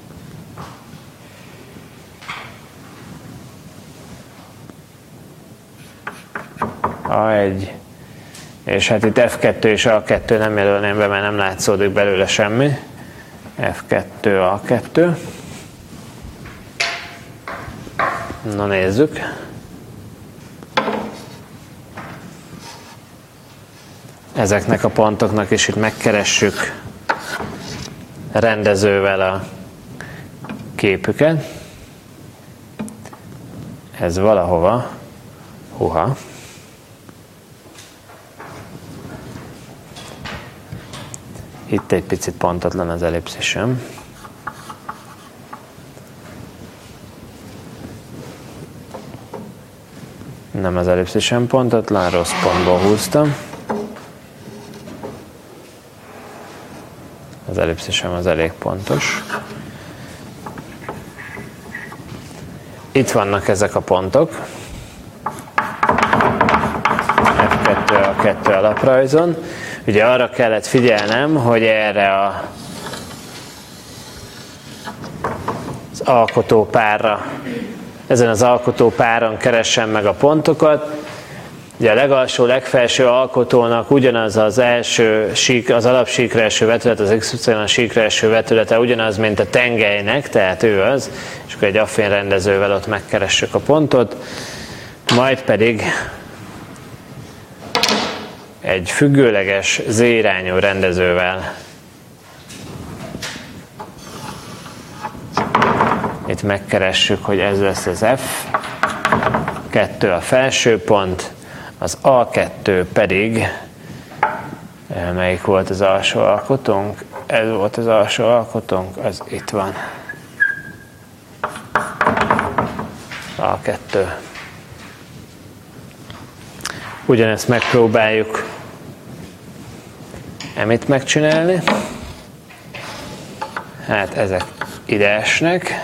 á egy, és hát itt ef kettő és á kettő nem jelölném be, mert nem látszódik belőle semmi. ef kettő, á kettő. Na nézzük. Ezeknek a pontoknak is itt megkeressük rendezővel a képüket. Ez valahova, huha. Itt egy picit pontatlan az ellipszisem. Nem az ellipszisem pontatlan, rossz pontból húztam. Az ellipszisem az elég pontos. Itt vannak ezek a pontok. ef kettő, á kettő alaprajzon. Ugye arra kellett figyelnem, hogy erre a, az alkotópárra, ezen az alkotópáron keressem meg a pontokat. Ugye a legalsó, legfelső alkotónak ugyanaz az első sík, az alapsíkra eső vetület, az iksz ipszilon síkra eső vetülete ugyanaz, mint a tengelynek, tehát ő az, és akkor egy affin rendezővel ott megkeressük a pontot, majd pedig egy függőleges z-irányú rendezővel itt megkeressük, hogy ez lesz az F kettő a felső pont, az á kettő pedig, melyik volt az alsó alkotónk? Ez volt az alsó alkotónk, az itt van. á kettő. Ugyanezt megpróbáljuk emit megcsinálni. Hát ezek ide esnek.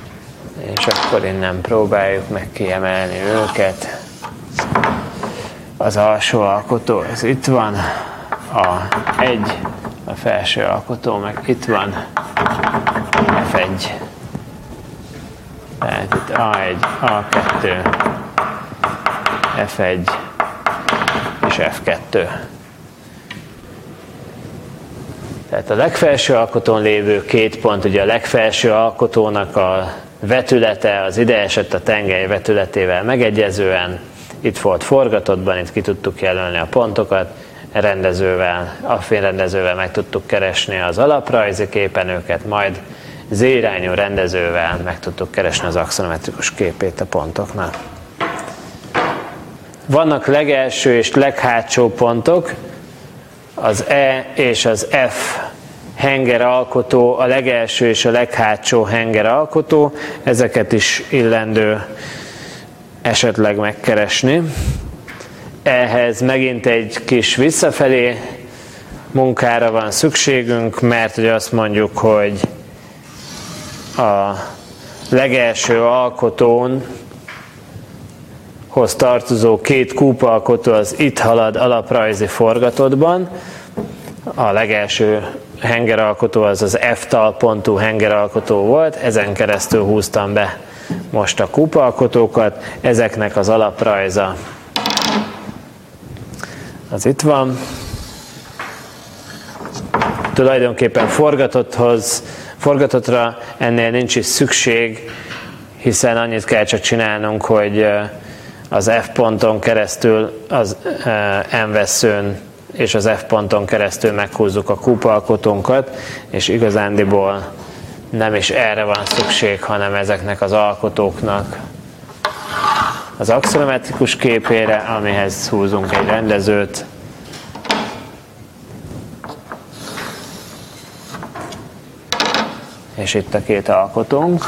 És akkor innen próbáljuk meg kiemelni őket. az alsó alkotó, ez itt van, a egy, a felső alkotó, meg itt van, ef egy. Tehát itt á egy, á kettő, ef egy és ef kettő. Tehát a legfelső alkotón lévő két pont, ugye a legfelső alkotónak a vetülete, az ide esett a tengely vetületével megegyezően, itt volt forgatottban, itt ki tudtuk jelölni a pontokat, rendezővel, affényrendezővel meg tudtuk keresni az alaprajzi képenőket, majd z-irányú rendezővel meg tudtuk keresni az axonometrikus képét a pontoknak. Vannak legelső és leghátsó pontok, az E és az F henger alkotó, a legelső és a leghátsó henger alkotó, ezeket is illendő esetleg megkeresni. Ehhez megint egy kis visszafelé munkára van szükségünk, mert ugye azt mondjuk, hogy a legelső alkotón hoz tartozó két kúpalkotó az itt halad alaprajzi forgatottban. A legelső hengeralkotó az az F talpontú hengeralkotó volt, ezen keresztül húztam be most a kúpalkotókat, ezeknek az alaprajza az itt van. Tulajdonképpen forgatotthoz, forgatottra ennél nincs is szükség, hiszen annyit kell csak csinálnunk, hogy az F ponton keresztül az M vesszőn és az F ponton keresztül meghúzzuk a kúpalkotónkat, és igazándiból nem is erre van szükség, hanem ezeknek az alkotóknak az axonometrikus képére, amihez húzunk egy rendezőt. És itt a két alkotónk,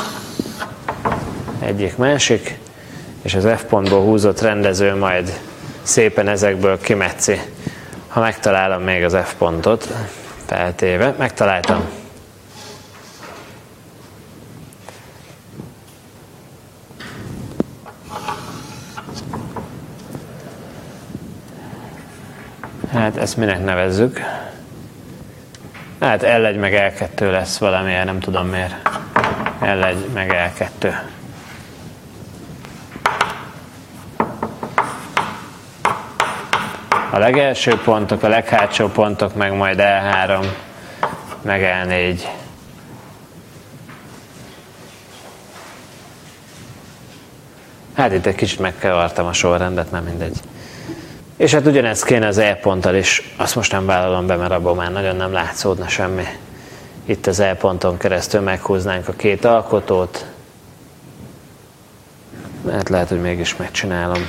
egyik másik, és az F pontból húzott rendező majd szépen ezekből kimetszi. Ha megtalálom még az F pontot, feltéve, megtaláltam. Hát ezt minek nevezzük? Hát el egy meg el kettő lesz valamilyen, nem tudom miért. el egy meg el kettő. A legelső pontok, a leghátsó pontok meg majd el három, meg el négy. Hát itt egy kicsit megkevartam a sorrendet, nem mindegy. És hát ugyanezt kéne az E ponttal is, azt most nem vállalom be, mert abból már nagyon nem látszódna semmi. Itt az E ponton keresztül meghúznánk a két alkotót. Hát lehet, hogy mégis megcsinálom.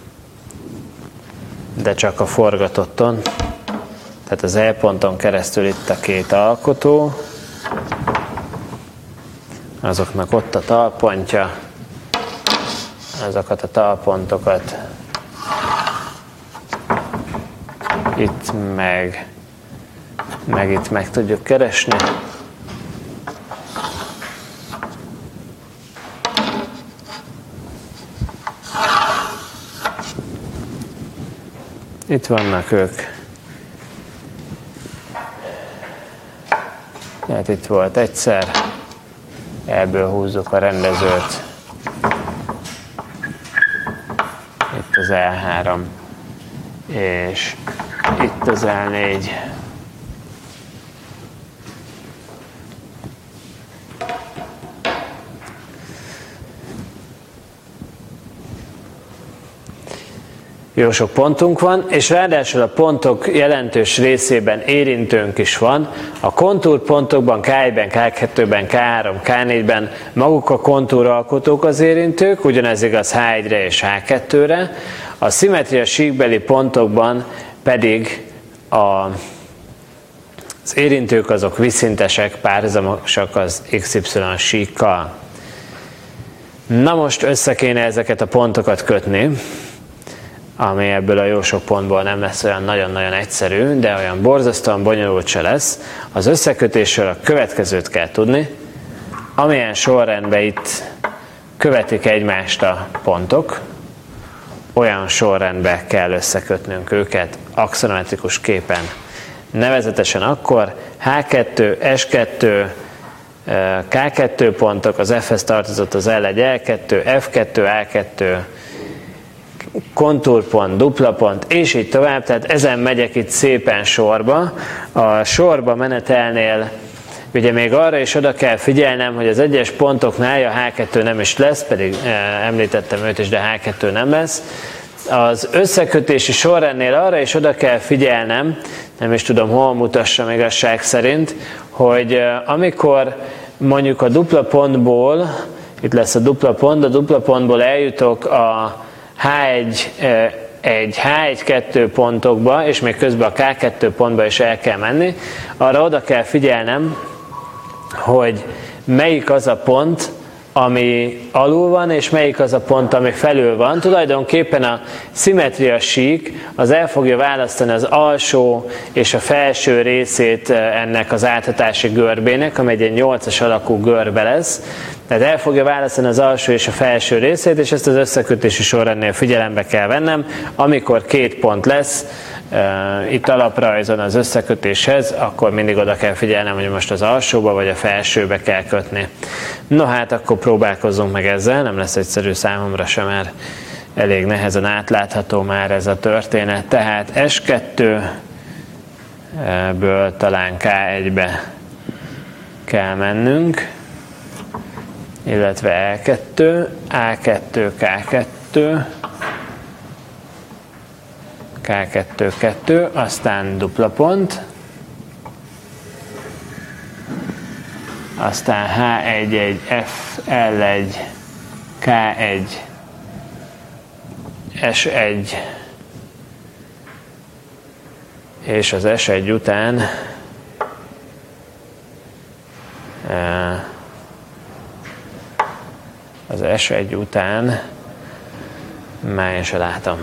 De csak a forgatotton. Tehát az E ponton keresztül itt a két alkotó. Azoknak ott a talpontja. Azokat a talpontokat itt meg, meg itt meg tudjuk keresni. Itt vannak ők. Hát itt volt egyszer. Ebből húzzuk a rendezőt. Itt az el három. És itt az el négy. Jó sok pontunk van, és ráadásul a pontok jelentős részében érintőnk is van. A kontúrpontokban ká egyben, ká kettőben, ká háromban, ká négyben maguk a kontúralkotók az érintők, ugyanez igaz há egyre és há kettőre. A szimmetria síkbeli pontokban pedig a, az érintők azok viszintesek, párhuzamosak az iksz ipszilon síkkal. Na most össze kéne ezeket a pontokat kötni, ami ebből a jó sok pontból nem lesz olyan nagyon-nagyon egyszerű, de olyan borzasztóan bonyolult se lesz. Az összekötésről a következőt kell tudni, amilyen sorrendben itt követik egymást a pontok, olyan sorrendbe kell összekötnünk őket axonometrikus képen. Nevezetesen akkor há kettő, es kettő, ká kettő pontok, az F-hez tartozott az L egy, L kettő, F kettő, A kettő, kontúrpont, dupla pont, és így tovább, tehát ezen megyek itt szépen sorba. A sorba menetelnél ugye még arra is oda kell figyelnem, hogy az egyes pontoknál a há kettő nem is lesz, pedig említettem őt is, de há kettő nem lesz. Az összekötési sorrendnél arra is oda kell figyelnem, nem is tudom, hol mutassam igazság szerint, hogy amikor mondjuk a dupla pontból, itt lesz a dupla pont, a dupla pontból eljutok a há egy, egy há egy kettő pontokba, és még közben a ká kettő pontba is el kell menni, arra oda kell figyelnem, hogy melyik az a pont, ami alul van, és melyik az a pont, ami felül van. Tulajdonképpen a szimmetria sík az el fogja választani az alsó és a felső részét ennek az áthatási görbének, ami egy ilyen nyolcas alakú görbe lesz. Tehát el fogja választani az alsó és a felső részét, és ezt az összekötési sorrendnél figyelembe kell vennem. Amikor két pont lesz, Uh, itt alaprajzon az összekötéshez, akkor mindig oda kell figyelnem, hogy most az alsóba vagy a felsőbe kell kötni. No hát, akkor próbálkozzunk meg ezzel, nem lesz egyszerű számomra sem, mert elég nehezen átlátható már ez a történet. Tehát es kettőből talán ká egybe kell mennünk, illetve el kettő, á kettő, ká kettő, ká kettő, kettő, aztán dupla pont, aztán há egy, egy, F, L egy, ká egy, es egy, és az es egy után az es egy után már én se látom.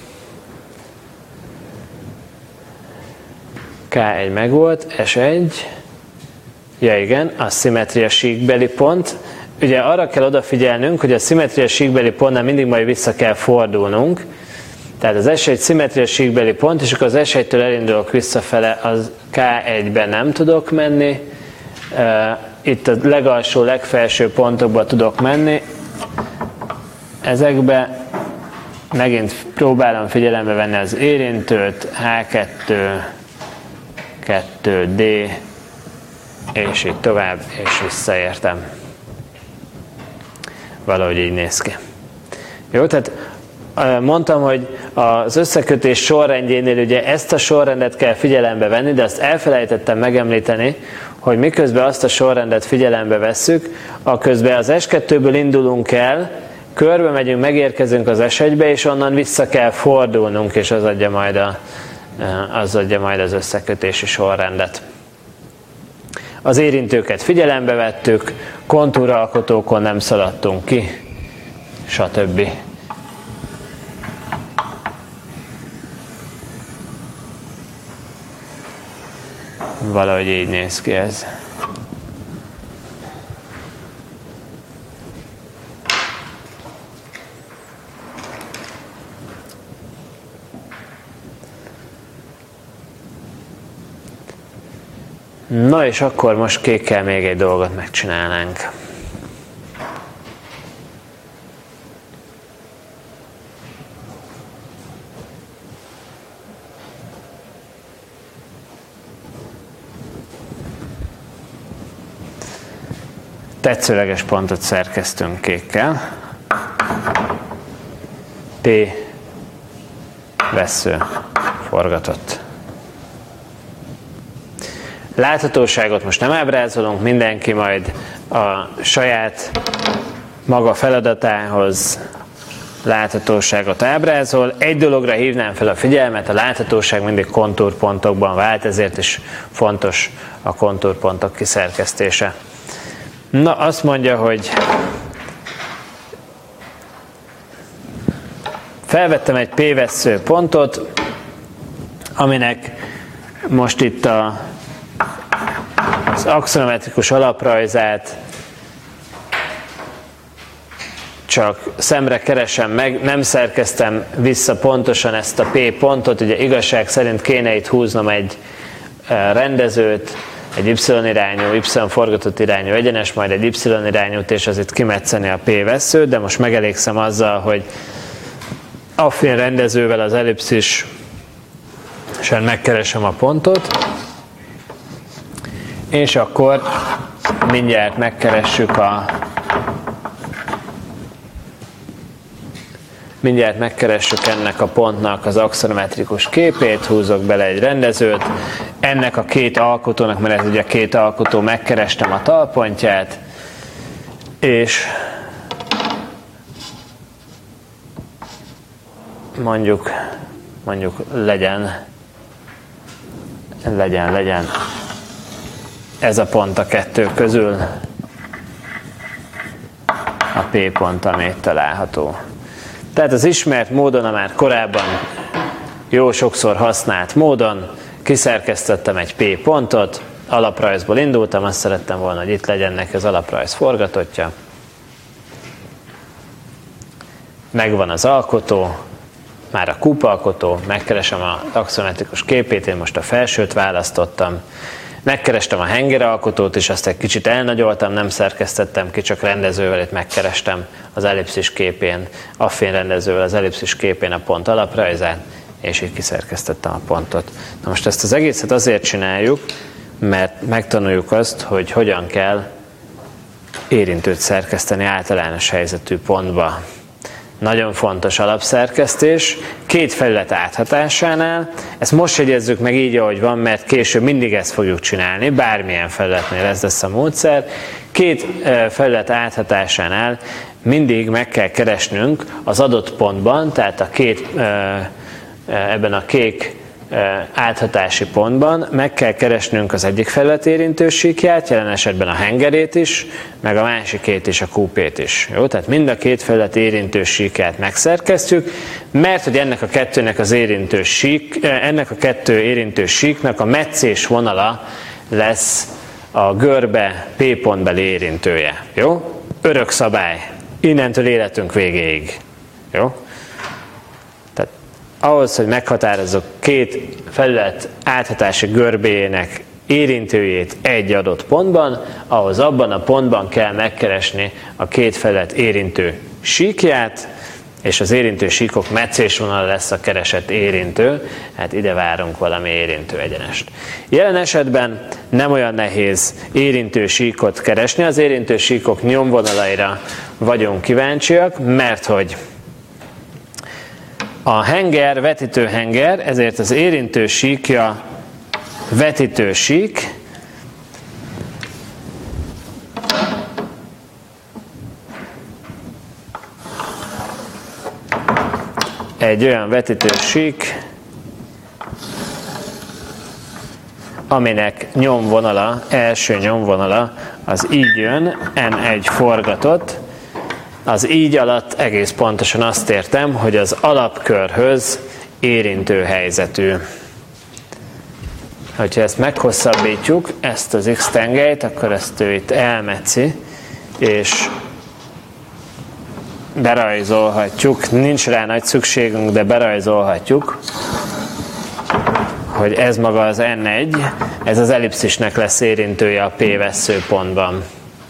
ká egy megvolt, es egy, ja igen, a szimmetria síkbeli pont. Ugye arra kell odafigyelnünk, hogy a szimmetria síkbeli pontnál mindig majd vissza kell fordulnunk. Tehát az es egy szimmetria síkbeli pont, és akkor az es egytől elindulok visszafele, az ká egyben nem tudok menni. Itt a legalsó, legfelső pontokba tudok menni. Ezekbe megint próbálom figyelembe venni az érintőt, há kettő, kettő dé, és így tovább, és visszaértem. Valahogy így néz ki. Jó, tehát mondtam, hogy az összekötés sorrendjénél ugye ezt a sorrendet kell figyelembe venni, de azt elfelejtettem megemlíteni, hogy miközben azt a sorrendet figyelembe vesszük, aközben az es kettőből indulunk el, körbe megyünk, megérkezünk az es egybe, és onnan vissza kell fordulnunk, és az adja majd, a, az, adja majd az összekötési sorrendet. Az érintőket figyelembe vettük, kontúralkotókon nem szaladtunk ki, stb. Valahogy így néz ki ez. Na és akkor most kékkel még egy dolgot megcsinálnánk. Tetszőleges pontot szerkeztünk kékkel. P vessző forgatott. Láthatóságot most nem ábrázolunk, mindenki majd a saját maga feladatához láthatóságot ábrázol. Egy dologra hívnám fel a figyelmet, a láthatóság mindig kontúrpontokban vált, ezért is fontos a kontúrpontok kiszerkesztése. Na, azt mondja, hogy felvettem egy P-vessző pontot, aminek most itt a, az axonometrikus alaprajzát csak szemre keresem meg, nem szerkeztem vissza pontosan ezt a P pontot, ugye igazság szerint kéne itt húznom egy rendezőt, egy Y irányú, Y forgatott irányú egyenes, majd egy Y irányút, és az itt kimetszeni a P vesszőt, de most megelégszem azzal, hogy affin rendezővel az ellipszisen megkeresem a pontot, és akkor mindjárt megkeressük a mindjárt megkeressük ennek a pontnak az axonometrikus képét, húzok bele egy rendezőt, ennek a két alkotónak, mert ez ugye két alkotó, megkerestem a talpontját, és mondjuk, mondjuk legyen, legyen, legyen ez a pont a kettő közül, a P pont, ami itt található. Tehát az ismert módon, a már korábban jó sokszor használt módon kiszerkesztettem egy P pontot, alaprajzból indultam, azt szerettem volna, hogy itt legyen neki az alaprajz forgatottja. Megvan az alkotó, már a kúpalkotó, megkeresem az axonometrikus képét, én most a felsőt választottam, megkerestem a hengeralkotót, és azt egy kicsit elnagyoltam, nem szerkesztettem ki, csak rendezővel itt megkerestem az ellipszis képén, affin rendezővel az ellipszis képén a pont alaprajzát, és így kiszerkesztettem a pontot. Na most ezt az egészet azért csináljuk, mert megtanuljuk azt, hogy hogyan kell érintőt szerkeszteni általános helyzetű pontba. Nagyon fontos alapszerkesztés, két felület áthatásánál, ezt most jegyezzük meg így, ahogy van, mert később mindig ezt fogjuk csinálni, bármilyen felületnél ez lesz a módszer. Két felület áthatásánál mindig meg kell keresnünk az adott pontban, tehát a két, ebben a kék áthatási pontban meg kell keresnünk az egyik felület érintő síkját, jelen esetben a hengerét is, meg a másikét is, a kúpét is. Jó? Tehát mind a két felület érintő síkját megszerkesztjük, mert hogy ennek a kettőnek az érintő sík, ennek a kettő érintő síknak a metszés vonala lesz a görbe P pontbeli érintője. Jó? Örök szabály. Innentől életünk végéig. Jó? Ahhoz, hogy meghatározzuk két felület áthatási görbéjének érintőjét egy adott pontban, ahhoz abban a pontban kell megkeresni a két felület érintő síkját, és az érintő síkok meccésvonala lesz a keresett érintő, hát ide várunk valami érintő egyenest. Jelen esetben nem olyan nehéz érintő síkot keresni, az érintő síkok nyomvonalaira vagyunk kíváncsiak, mert hogy a henger vetítőhenger, ezért az érintő síkja vetítő sík, egy olyan vetítő sík, aminek nyomvonala, első nyomvonala, az így jön, en egy forgatott. Az így alatt egész pontosan azt értem, hogy az alapkörhöz érintő helyzetű. Ha ezt meghosszabbítjuk, ezt az x-tengelyt, akkor ezt ő itt elmetszi, és berajzolhatjuk. Nincs rá nagy szükségünk, de berajzolhatjuk, hogy ez maga az en egy, ez az ellipszisnek lesz érintője a P vesszőpontban.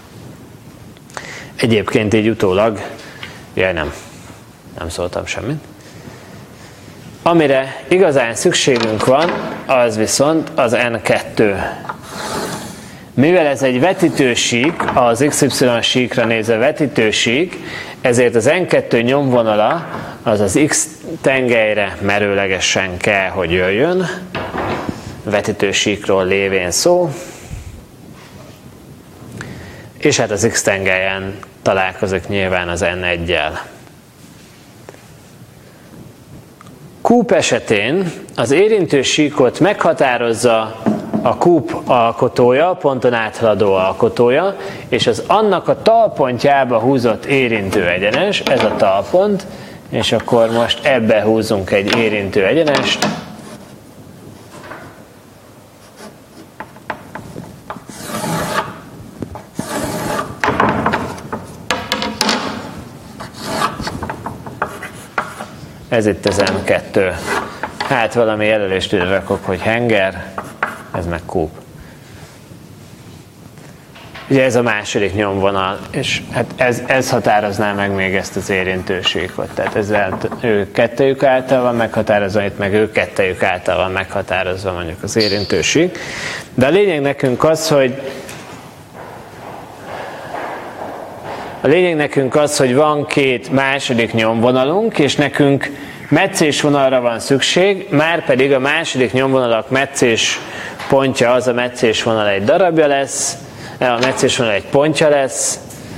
Egyébként így utólag, jaj nem, nem szóltam semmit. Amire igazán szükségünk van, az viszont az en kettő. Mivel ez egy vetítősík, az iksz ipszilon síkra nézve vetítősík, ezért az en kettő nyomvonala az az x tengelyre merőlegesen kell, hogy jöjjön. Vetítősíkról lévén szó. És hát az x-tengelyen találkozik nyilván az en egyel. Kúp esetén az érintő síkot meghatározza a kúp alkotója, a ponton áthaladó alkotója, és az annak a talpontjába húzott érintő egyenes, ez a talpont, és akkor most ebbe húzunk egy érintő egyenest, ez itt az em kettő. Hát valami jelölést ide rakok, hogy henger, ez meg kúp. Ugye ez a második nyomvonal, és hát ez, ez határozná meg még ezt az érintősíkot. Tehát ezzel ő kettejük által van meghatározva, itt meg ő kettejük által van meghatározva mondjuk az érintősík. De a lényeg nekünk az, hogy a lényeg nekünk az, hogy van két második nyomvonalunk, és nekünk metszésvonalra van szükség, már pedig a második nyomvonalak metszés pontja az a metszésvonal egy darabja lesz, a metszésvonal egy pontja lesz,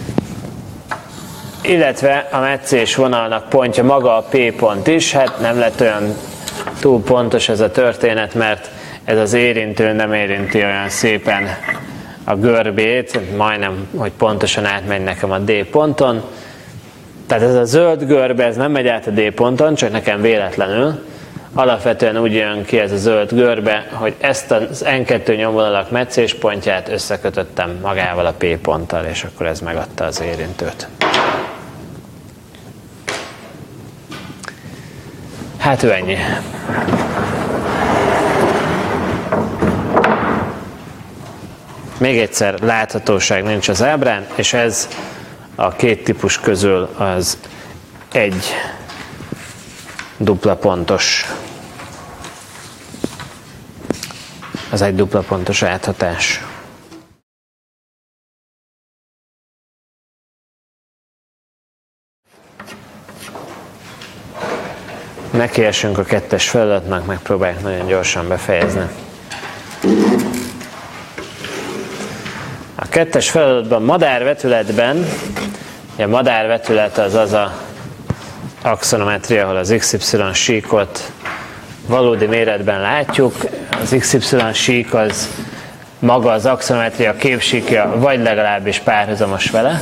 illetve a metszésvonalnak pontja maga a P pont is. Hát nem lett olyan túl pontos ez a történet, mert ez az érintő nem érinti olyan szépen a görbét, majdnem, hogy pontosan átmegy nekem a D ponton. Tehát ez a zöld görbe, ez nem megy át a D ponton, csak nekem véletlenül. Alapvetően úgy jön ki ez a zöld görbe, hogy ezt az en kettő nyomvonalak metszéspontját összekötöttem magával a P ponttal, és akkor ez megadta az érintőt. Hát ő ennyi. Még egyszer, láthatóság nincs az ábrán, és ez a két típus közül az egy dupla pontos. Az egy dupla pontos áthatás. Nekiesünk a kettes feladatnak, megpróbáljuk nagyon gyorsan befejezni. A kettes feladatban madárvetületben, a madárvetület az az a axonometria, ahol az iksz ipszilon síkot valódi méretben látjuk. Az iksz ipszilon sík az maga az axonometria képsíkja, vagy legalábbis párhuzamos vele.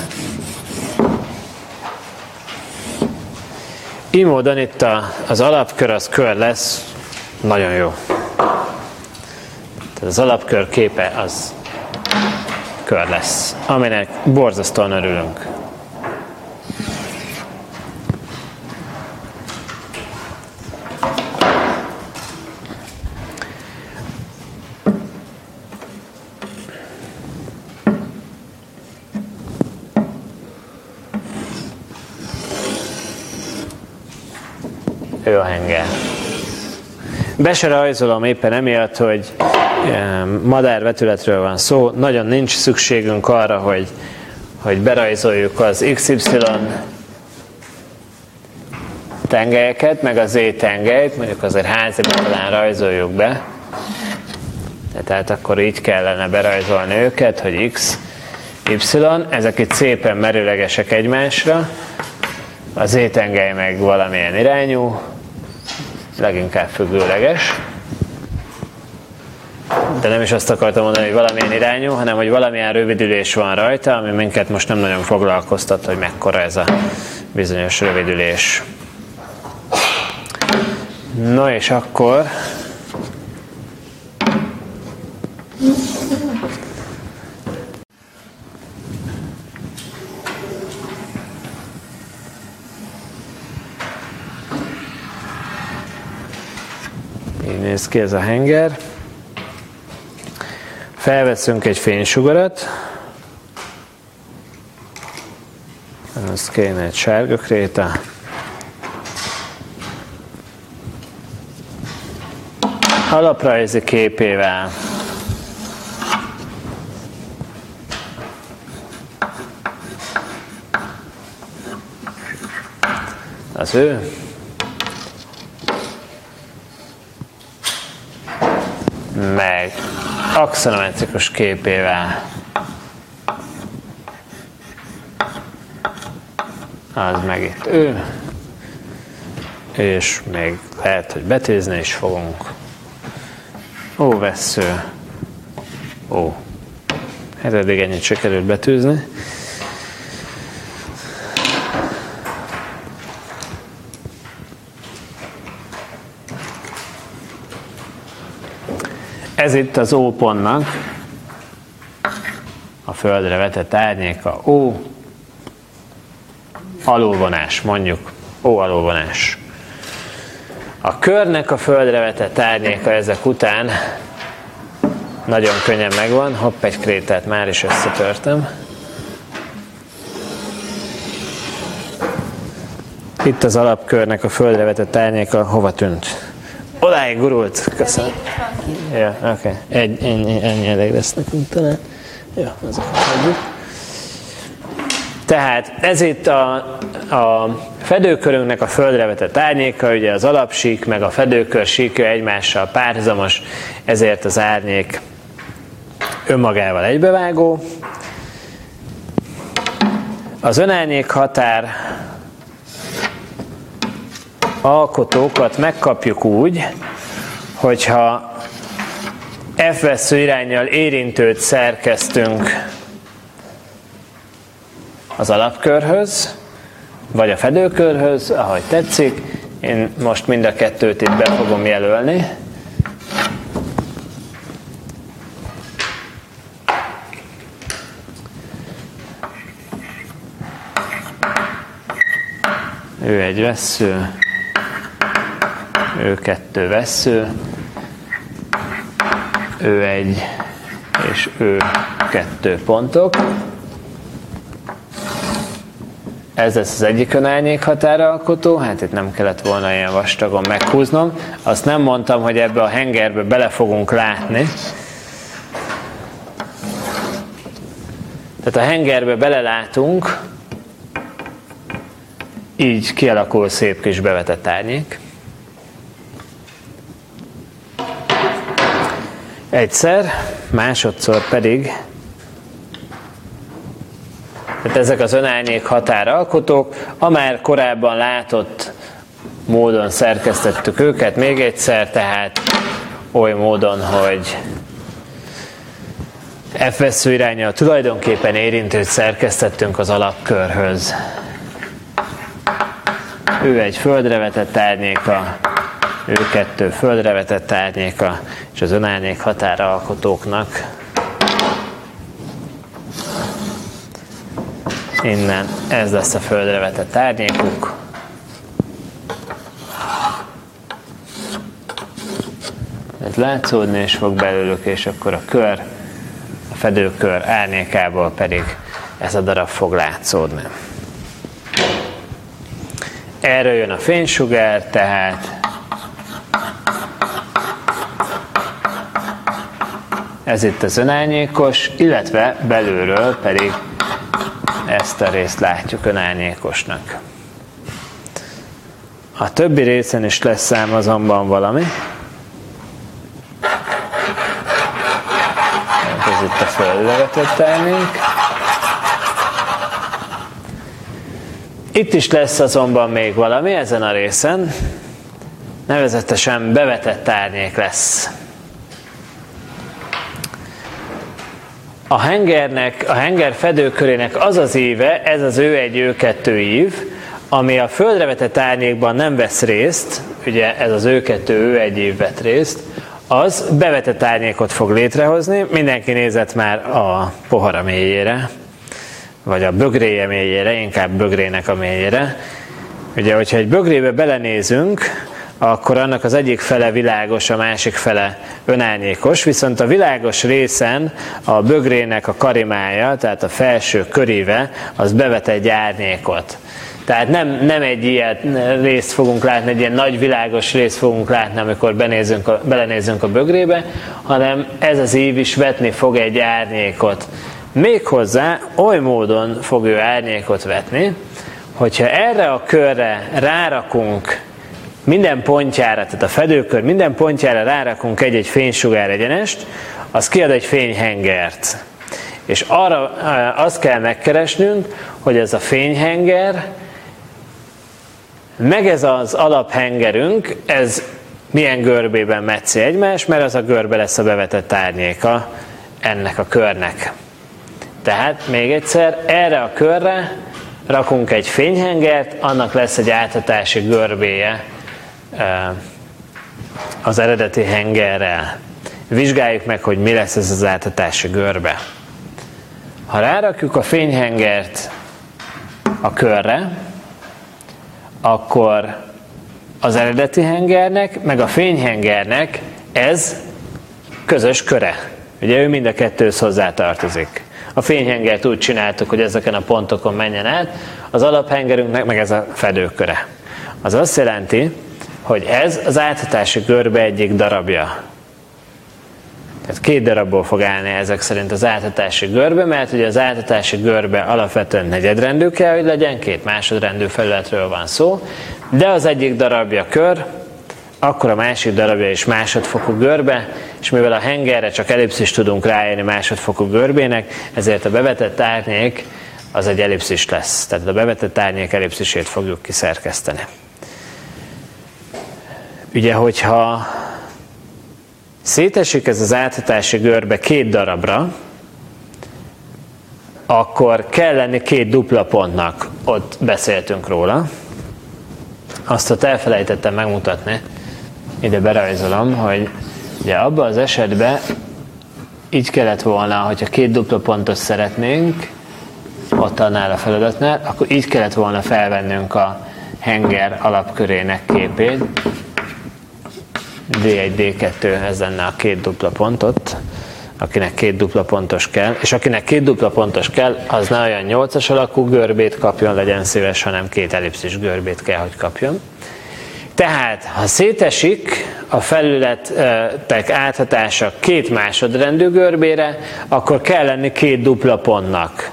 Így módon itt a, az alapkör az kör lesz, nagyon jó. Tehát az alapkör képe az kör lesz, aminek borzasztóan örülünk. Ő a henger. Be se rajzolom éppen emiatt, hogy madárvetületről van szó, nagyon nincs szükségünk arra, hogy, hogy berajzoljuk az iksz ipszilon tengelyeket, meg a Z tengelyt, mondjuk azért háziban talán rajzoljuk be. Tehát akkor így kellene berajzolni őket, hogy X, Y, ezek itt szépen merőlegesek egymásra, a Z tengely meg valamilyen irányú, leginkább függőleges. De nem is azt akartam mondani, hogy valamilyen irányú, hanem hogy valamilyen rövidülés van rajta, ami minket most nem nagyon foglalkoztat, hogy mekkora ez a bizonyos rövidülés. No és akkor így néz ki ez a henger. Felveszünk egy fénysugarat, azt kéne egy sárga kréta, alaprajzi képével az ő, meg axonometrikus képével az meg itt ő, és még lehet, hogy betűzni is fogunk. Ó, vessző. Ó. Hát eddig ennyit sikerült betűzni. Ez itt az O pontnak a földre vetett árnyéka. O alulvonás, mondjuk. O alulvonás. A körnek a földre vetett árnyéka ezek után nagyon könnyen megvan. Hopp, egy krétát már is összetörtem. Itt az alapkörnek a földre vetett árnyéka hova tűnt? Odáig gurult. Köszönöm. Ja, oké. Okay. Egy, ennyi, ennyi elég lesz nekünk talán. Jó, azokat hagyjuk. Tehát ez itt a, a fedőkörünknek a földre vetett árnyéka, ugye az alapsík meg a fedőkör síkja egymással párhuzamos, ezért az árnyék önmagával egybevágó. Az önárnyék határ alkotókat megkapjuk úgy, hogyha F vessző iránnyal érintőt szerkeztünk az alapkörhöz, vagy a fedőkörhöz, ahogy tetszik. Én most mind a kettőt itt be fogom jelölni. Ő egy vessző, ő kettő vessző, ő egy és ő kettő pontok. Ez lesz az egyik önárnyék határalkotó, hát itt nem kellett volna ilyen vastagon meghúznom. Azt nem mondtam, hogy ebbe a hengerbe bele fogunk látni. Tehát a hengerbe belelátunk, így kialakul szép kis bevetett árnyék. Egyszer, másodszor pedig, tehát ezek az önárnyék határalkotók, a már korábban látott módon szerkesztettük őket még egyszer, tehát oly módon, hogy F vessző iránnyal tulajdonképpen érintőt szerkesztettünk az alapkörhöz. Ő egy földre vetett árnyéka, ő kettő földre vetett árnyéka, és az önárnyék határalkotóknak innen ez lesz a földre vetett árnyékuk. Ez látszódni is fog belőlük, és akkor a kör, a fedőkör árnyékából pedig ez a darab fog látszódni. Erről jön a fénysugár, tehát ez itt az önárnyékos, illetve belülről pedig ezt a részt látjuk önárnyékosnak. A többi részen is lesz szám azonban valami. Ez itt a földre vetett árnyék. Itt is lesz azonban még valami ezen a részen, nevezetesen bevetett árnyék lesz. A hengernek, a henger fedőkörének az az íve, ez az ő egy, ő kettő ív, ami a földre vetett árnyékban nem vesz részt, ugye ez az ő kettő, ő egy ív vett részt, az bevetett árnyékot fog létrehozni. Mindenki nézett már a pohara mélyére, vagy a bögréje mélyére, inkább bögrének a mélyére. Ugye, hogyha egy bögrébe belenézünk, akkor annak az egyik fele világos, a másik fele önárnyékos, viszont a világos részen a bögrének a karimája, tehát a felső köríve, az bevet egy árnyékot. Tehát nem, nem egy ilyen részt fogunk látni, egy ilyen nagy világos részt fogunk látni, amikor benézünk a, belenézünk a bögrébe, hanem ez az ív is vetni fog egy árnyékot. Méghozzá oly módon fog ő árnyékot vetni, hogyha erre a körre rárakunk minden pontjára, tehát a fedőkör minden pontjára rárakunk egy-egy fénysugár egyenest, az kiad egy fényhengert. És arra azt kell megkeresnünk, hogy ez a fényhenger, meg ez az alaphengerünk, ez milyen görbében metszi egymás, mert az a görbe lesz a bevetett árnyéka ennek a körnek. Tehát még egyszer, erre a körre rakunk egy fényhengert, annak lesz egy áthatási görbéje az eredeti hengerrel. Vizsgáljuk meg, hogy mi lesz ez az áthatási görbe. Ha rárakjuk a fényhengert a körre, akkor az eredeti hengernek, meg a fényhengernek ez közös köre. Ugye ő mind a kettőhöz hozzátartozik. A fényhengert úgy csináltuk, hogy ezeken a pontokon menjen át, az alaphengerünknek meg ez a fedőköre. Az azt jelenti, hogy ez az áthatási görbe egyik darabja. Tehát két darabból fog állni ezek szerint az áthatási görbe, mert ugye az áthatási görbe alapvetően negyedrendű kell, hogy legyen, két másodrendű felületről van szó, de az egyik darabja kör, akkor a másik darabja is másodfokú görbe, és mivel a hengerre csak ellipszis tudunk ráírni másodfokú görbének, ezért a bevetett árnyék az egy ellipszis lesz. Tehát a bevetett árnyék ellipszisét fogjuk kiszerkeszteni. Ugye, hogyha szétesik ez az áthatási görbe két darabra, akkor kell lenni két dupla pontnak, ott beszéltünk róla. Azt ott elfelejtettem megmutatni, ide berajzolom, hogy ugye abban az esetben így kellett volna, hogyha két dupla pontot szeretnénk, ott annál a feladatnál, akkor így kellett volna felvennünk a henger alapkörének képét. dé egy, dé kettő, ez lenne a két dupla pontot, akinek két dupla pontos kell, és akinek két dupla pontos kell, az ne olyan nyolcas alakú görbét kapjon, legyen szíves, hanem két ellipszis görbét kell, hogy kapjon. Tehát, ha szétesik a felületek áthatása két másodrendű görbére, akkor kell lenni két dupla pontnak.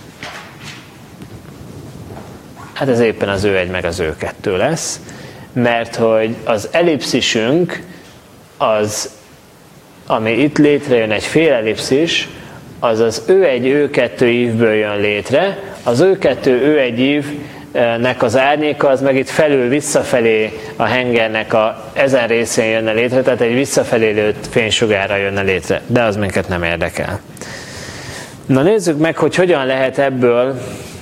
Hát ez éppen az ő egy meg az ő kettő lesz, mert hogy az ellipszisünk, az, ami itt létrejön egy fél ellipszis, az az ő egy, ő kettő ívből jön létre, az ő kettő, ő egy ívnek az árnyéka, az meg itt felül visszafelé a hengernek a ezen részén jönne létre, tehát egy visszafelé lőtt fénysugárra jönne létre, de az minket nem érdekel. Na nézzük meg, hogy hogyan lehet ebből,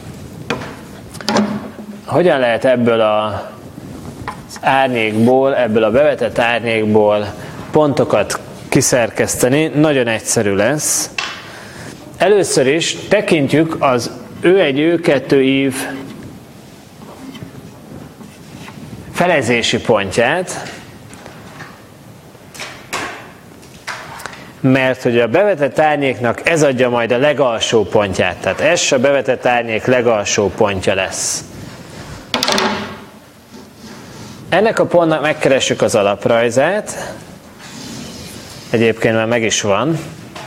hogyan lehet ebből a árnyékból, ebből a bevetett árnyékból pontokat kiszerkeszteni. Nagyon egyszerű lesz. Először is tekintjük az ő egy, ő kettő ív felezési pontját, mert hogy a bevetett árnyéknak ez adja majd a legalsó pontját, tehát ez a bevetett árnyék legalsó pontja lesz. Ennek a pontnak megkeressük az alaprajzát, egyébként már meg is van.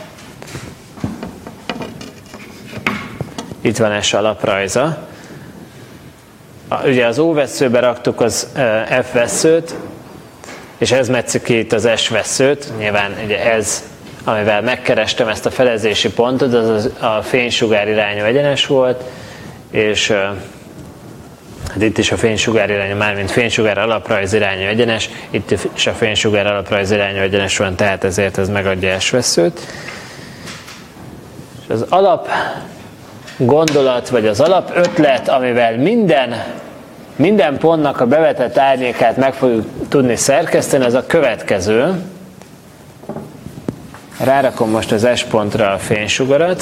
Itt van ez alaprajza. Ugye az O vesszőbe raktuk az F vesszőt, és ez metszik ki itt az S vesszőt. Nyilván ugye ez, amivel megkerestem ezt a felezési pontot, az a fénysugár irányú egyenes volt, és hát itt is a fénysugár irányú, mármint fénysugár alaprajz irányú egyenes, itt is a fénysugár alaprajz irányú egyenes van, tehát ezért ez megadja S vesszőt. És az alap gondolat, vagy az alap ötlet, amivel minden, minden pontnak a bevetett árnyékát meg fogjuk tudni szerkeszteni, az a következő. Rárakom most az S pontra a fénysugarat.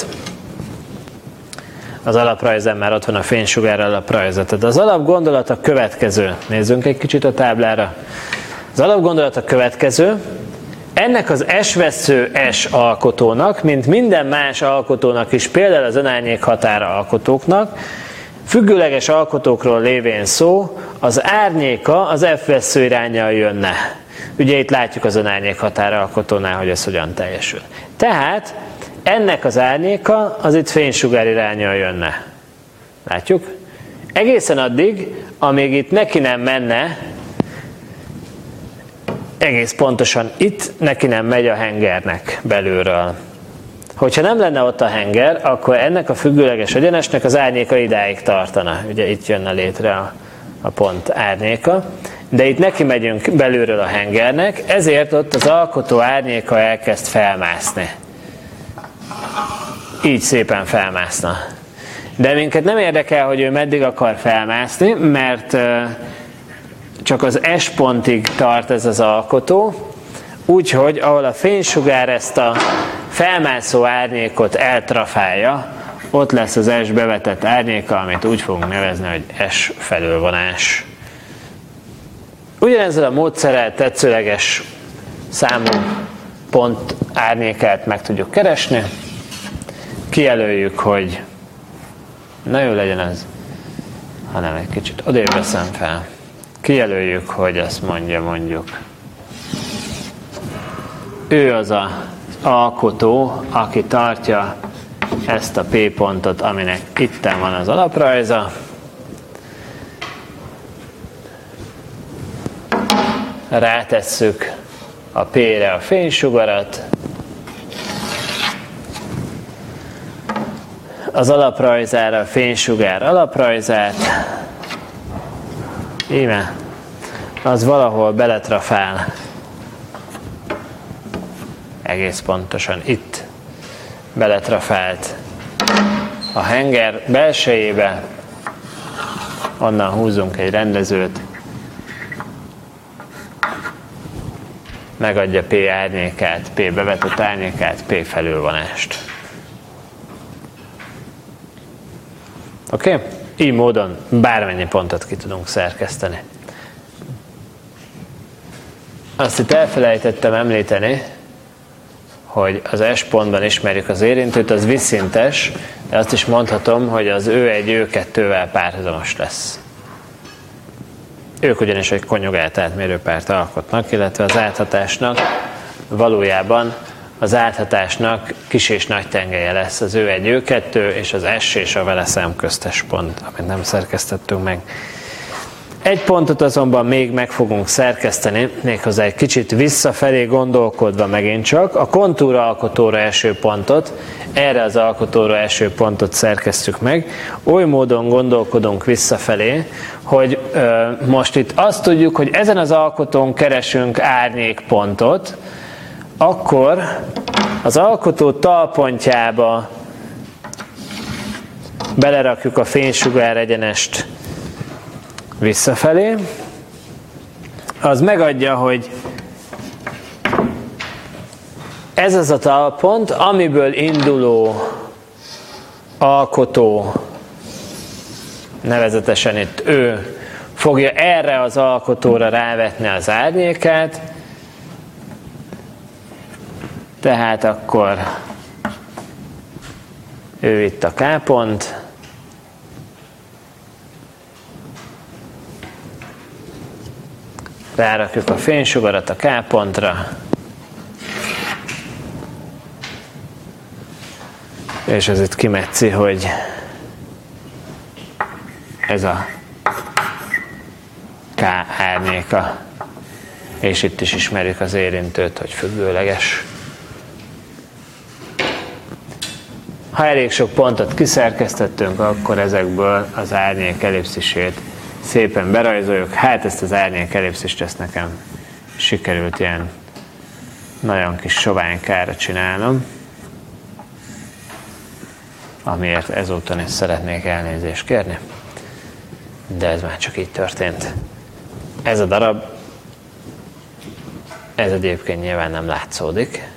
Az alaprajzán már ott van a fénysugár alaprajza. Tehát az alapgondolat a következő. Nézzünk egy kicsit a táblára. Az alapgondolat a következő. Ennek az S-vessző S alkotónak, mint minden más alkotónak is, például az önárnyék határa alkotóknak, függőleges alkotókról lévén szó, az árnyéka az F-vessző iránnyal jönne. Ugye itt látjuk az önárnyék határa alkotónál, hogy ez hogyan teljesül. Tehát ennek az árnyéka az itt fénysugár iránnyal jönne. Látjuk? Egészen addig, amíg itt neki nem menne, egész pontosan itt neki nem megy a hengernek belülről. Hogyha nem lenne ott a henger, akkor ennek a függőleges egyenesnek az árnyéka idáig tartana. Ugye itt jönne létre a, a pont árnyéka. De itt neki megyünk belülről a hengernek, ezért ott az alkotó árnyéka elkezd felmászni. Így szépen felmászna. De minket nem érdekel, hogy ő meddig akar felmászni, mert csak az S pontig tart ez az alkotó, úgyhogy ahol a fénysugár ezt a felmászó árnyékot eltrafálja, ott lesz az S bevetett árnyéka, amit úgy fogunk nevezni, hogy S felülvonás. Ugyanezzel a módszerrel tetszőleges számú pont árnyékát meg tudjuk keresni. Kijelöljük, hogy na jó legyen ez, hanem egy kicsit odébb veszem fel. Kijelöljük, hogy azt mondja mondjuk. Ő az az alkotó, aki tartja ezt a P pontot, aminek itten van az alaprajza. Rátesszük a P-re a fénysugarat. Az alaprajzára a fénysugár alaprajzát. Íme, az valahol beletrafál. Egész pontosan itt beletrafált a henger belsejébe. Onnan húzunk egy rendezőt. Megadja P árnyékát, P bevetett árnyékát, P felülvonást. Oké? Okay? Így módon bármennyi pontot ki tudunk szerkeszteni. Azt itt elfelejtettem említeni, hogy az S pontban ismerjük az érintőt, az vízszintes, de azt is mondhatom, hogy az ő egy ő kettővel párhuzamos lesz. Ők ugyanis egy konjugált átmérőpárt alkotnak, illetve az áthatásnak valójában az áthatásnak kis és nagy tengelye lesz az ő egy ő kettő, és az S és a vele szemköztes pont, amit nem szerkesztettünk meg. Egy pontot azonban még meg fogunk szerkeszteni, méghozzá egy kicsit visszafelé gondolkodva megint csak. A kontúra alkotóra eső pontot, erre az alkotóra eső pontot szerkesztjük meg. Oly módon gondolkodunk visszafelé, hogy ö, most itt azt tudjuk, hogy ezen az alkotón keresünk árnyékpontot, akkor az alkotó talpontjába belerakjuk a fénysugár egyenest visszafelé. Az megadja, hogy ez az a talpont, amiből induló alkotó, nevezetesen itt ő, fogja erre az alkotóra rávetni az árnyékát, tehát akkor ő itt a K pont, rárakjuk a fénysugarat a K pontra, és ez itt kimetszi, hogy ez a K árnyéka, és itt is ismerjük az érintőt, hogy függőleges. Ha elég sok pontot kiszerkesztettünk, akkor ezekből az árnyék ellipszisét szépen berajzoljuk. Hát ezt az árnyék ellipszist ezt nekem sikerült ilyen nagyon kis soványkára csinálnom, amiért ezúton is szeretnék elnézést kérni, de ez már csak így történt. Ez a darab, ez egyébként nyilván nem látszódik.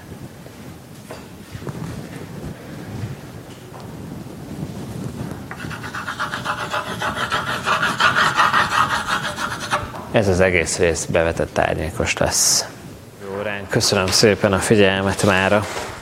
Ez az egész rész bevetett árnyékos lesz. Jó órán, köszönöm szépen a figyelmet mára.